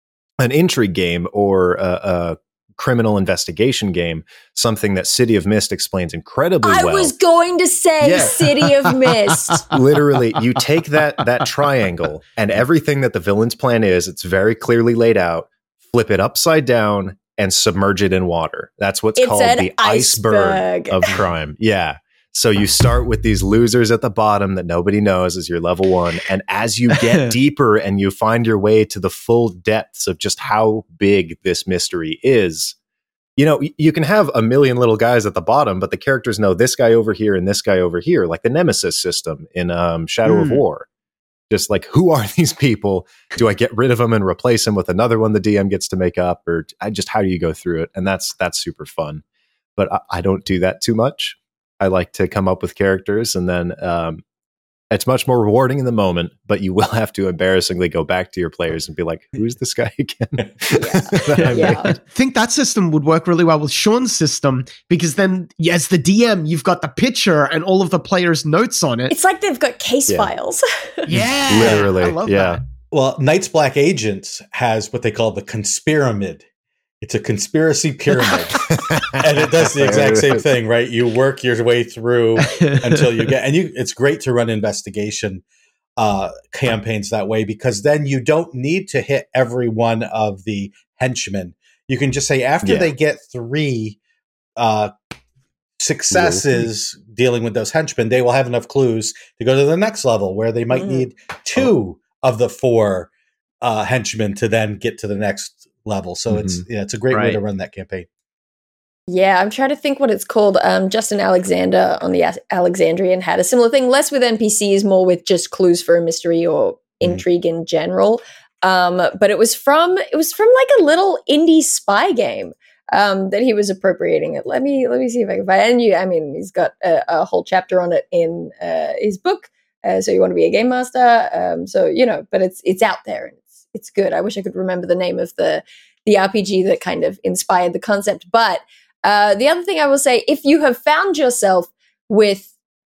an intrigue game or a, a criminal investigation game, something that City of Mist explains incredibly I well. I was going to say yeah. City of Mist. Literally, you take that that triangle and everything that the villain's plan is, it's very clearly laid out, flip it upside down and submerge it in water. That's what's it's called the iceberg. iceberg of crime. Yeah. So you start with these losers at the bottom that nobody knows as your level one. And as you get deeper and you find your way to the full depths of just how big this mystery is, you know, you can have a million little guys at the bottom, but the characters know this guy over here and this guy over here, like the Nemesis system in um, Shadow mm. of War. Just like, who are these people? Do I get rid of them and replace them with another one the D M gets to make up? Or I just, how do you go through it? And that's that's super fun. But I, I don't do that too much. I like to come up with characters, and then um, it's much more rewarding in the moment, but you will have to embarrassingly go back to your players and be like, who's this guy again? Yeah. yeah. I think that system would work really well with Sean's system, because then as the D M, you've got the picture and all of the players' notes on it. It's like they've got case yeah. files. yeah. Literally. I love yeah. that. Well, Night's Black Agents has what they call the Conspiramid. It's a conspiracy pyramid. And it does the exact same thing, right? You work your way through until you get, and you, it's great to run investigation uh, campaigns that way, because then you don't need to hit every one of the henchmen. You can just say, after yeah. they get three uh, successes yeah. dealing with those henchmen, they will have enough clues to go to the next level, where they might mm. need two oh. of the four uh, henchmen to then get to the next level. So mm-hmm. it's yeah, it's a great right. way to run that campaign. Yeah, I'm trying to think what it's called. Um, Justin Alexander on the Alexandrian had a similar thing, less with N P Cs, more with just clues for a mystery or intrigue mm. in general. Um, but it was from it was from like a little indie spy game um, that he was appropriating it. Let me let me see if I can find it. And you, I mean, he's got a, a whole chapter on it in uh, his book. Uh, so you want to be a game master. Um, so you know, but it's it's out there and it's it's good. I wish I could remember the name of the the R P G that kind of inspired the concept. But uh, the other thing I will say, if you have found yourself with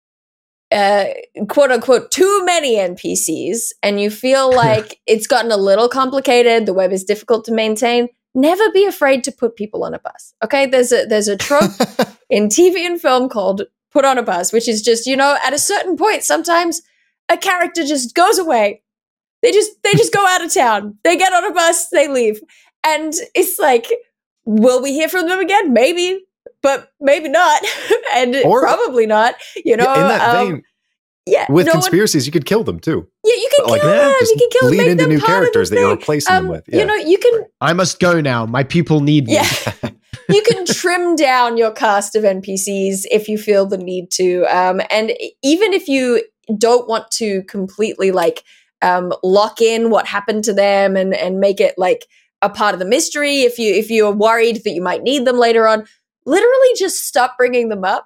uh, quote unquote too many N P Cs and you feel like it's gotten a little complicated, the web is difficult to maintain, never be afraid to put people on a bus. Okay, there's a there's a trope in T V and film called put on a bus, which is just, you know, at a certain point, sometimes a character just goes away. They just they just go out of town. They get on a bus, they leave. And it's like, will we hear from them again? Maybe, but maybe not. and or, probably not, you know. Yeah, in that um, vein, yeah, with no conspiracies, one, you could kill them too. Yeah, you can like, kill yeah, them. You can kill them. Lead Make into them new part characters of the that you're thing. replacing um, them with. Yeah. You know, you can. I must go now. My people need me. Yeah. You can trim down your cast of N P Cs if you feel the need to. Um, and even if you don't want to completely like um, lock in what happened to them and, and make it like a part of the mystery, if you if you're worried that you might need them later on, literally just stop bringing them up.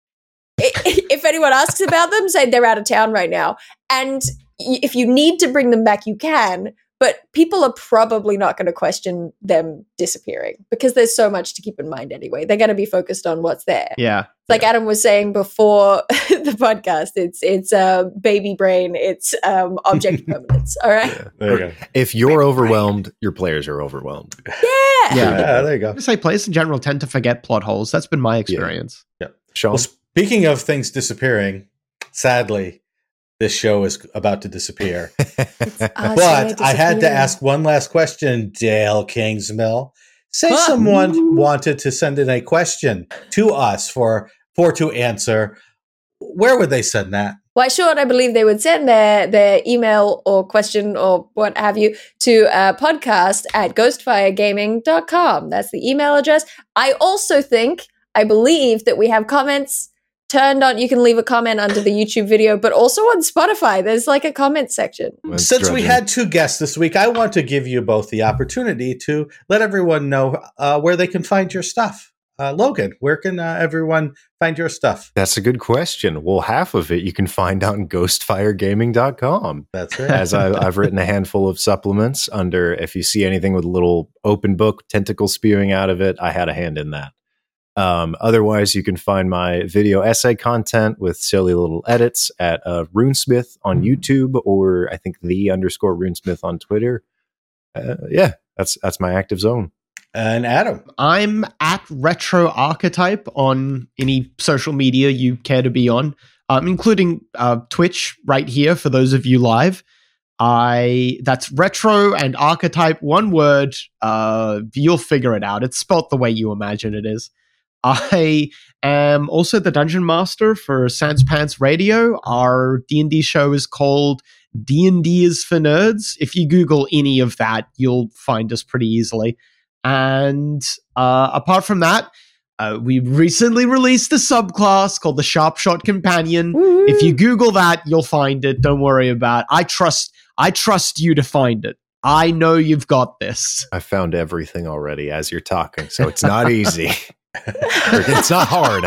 If anyone asks about them, say they're out of town right now. And if you need to bring them back, you can. But people are probably not going to question them disappearing because there's so much to keep in mind anyway. They're going to be focused on what's there. Yeah. Like yeah. Adam was saying before the podcast, it's it's uh, baby brain, it's um, object permanence. All right. Yeah, there you go. If you're overwhelmed, your players are overwhelmed. Yeah. Yeah, yeah there you go. I say players in general tend to forget plot holes. That's been my experience. Yeah. yeah. Sean? Well, speaking of things disappearing, sadly, this show is about to disappear. But I had to ask one last question, Dale Kingsmill. Say huh? someone wanted to send in a question to us for for to answer. Where would they send that? Why, sure, I believe they would send their, their email or question or what have you to uh, podcast at ghostfire gaming dot com. That's the email address. I also think I believe that we have comments turned on. You can leave a comment under the YouTube video, but also on Spotify. There's like a comment section. That's Since we drudging. had two guests this week, I want to give you both the opportunity to let everyone know uh, where they can find your stuff. Uh, Logan, where can uh, everyone find your stuff? That's a good question. Well, half of it you can find on ghost fire gaming dot com. That's right. As I, I've written a handful of supplements under, if you see anything with a little open book, tentacle spewing out of it, I had a hand in that. Um, otherwise, you can find my video essay content with silly little edits at uh, RuneSmith on YouTube, or I think the underscore RuneSmith on Twitter. Uh, yeah, that's that's my active zone. And Adam. I'm at Retro Archetype on any social media you care to be on, um, including uh, Twitch right here for those of you live. I that's Retro and Archetype, one word. Uh, you'll figure it out. It's spelt the way you imagine it is. I am also the Dungeon Master for Sans Pants Radio. Our D and D show is called D and D is for Nerds. If you Google any of that, you'll find us pretty easily. And uh, apart from that, uh, we recently released a subclass called the Sharpshot Companion. Woo. If you Google that, you'll find it. Don't worry about it. I trust. I trust you to find it. I know you've got this. I found everything already as you're talking, so it's not easy. It's not hard.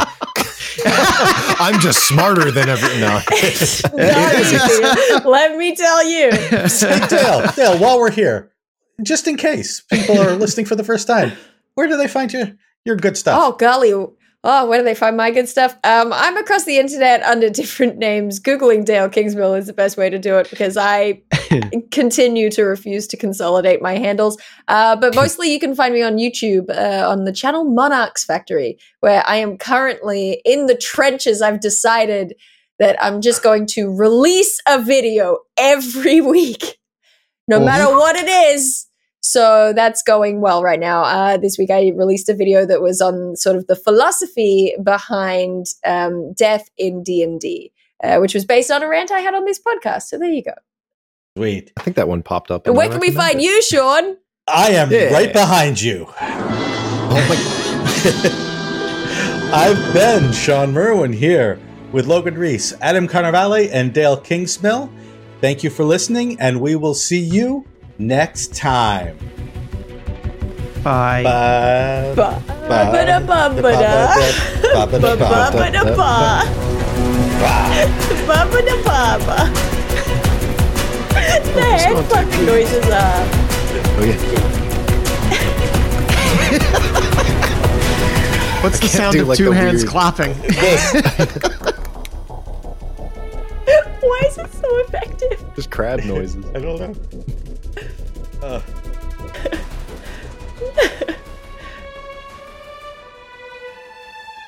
I'm just smarter than ever. No, It's not easy. Let me tell you. Hey, Dale, Dale, while we're here, just in case people are listening for the first time, where do they find your, your good stuff? Oh, golly. Oh, where do they find my good stuff? Um, I'm across the internet under different names. Googling Dale Kingsmill is the best way to do it because I continue to refuse to consolidate my handles. Uh, but mostly you can find me on YouTube uh, on the channel Monarchs Factory, where I am currently in the trenches. I've decided that I'm just going to release a video every week, no Oh. matter what it is. So that's going well right now. Uh, this week I released a video that was on sort of the philosophy behind um, death in D and D, uh, which was based on a rant I had on this podcast. So there you go. Sweet. I think that one popped up. And in where my can we find recommended. you, Sean? I am Yeah. right behind you. Oh my- I've been Sean Merwin here with Logan Reese, Adam Carnavale, and Dale Kingsmill. Thank you for listening, and we will see you next time. Bye. Bye. Ba- Bye. ba-da- ba- ba-da. Ba- ba- ba-da- ba. Ba- ba-da- ba- ba. The heck fucking noises are. Oh, yeah. What's the Can't sound do of like two the hands weird- clapping? Why is it so effective? Just crab noises. I don't know. Uh.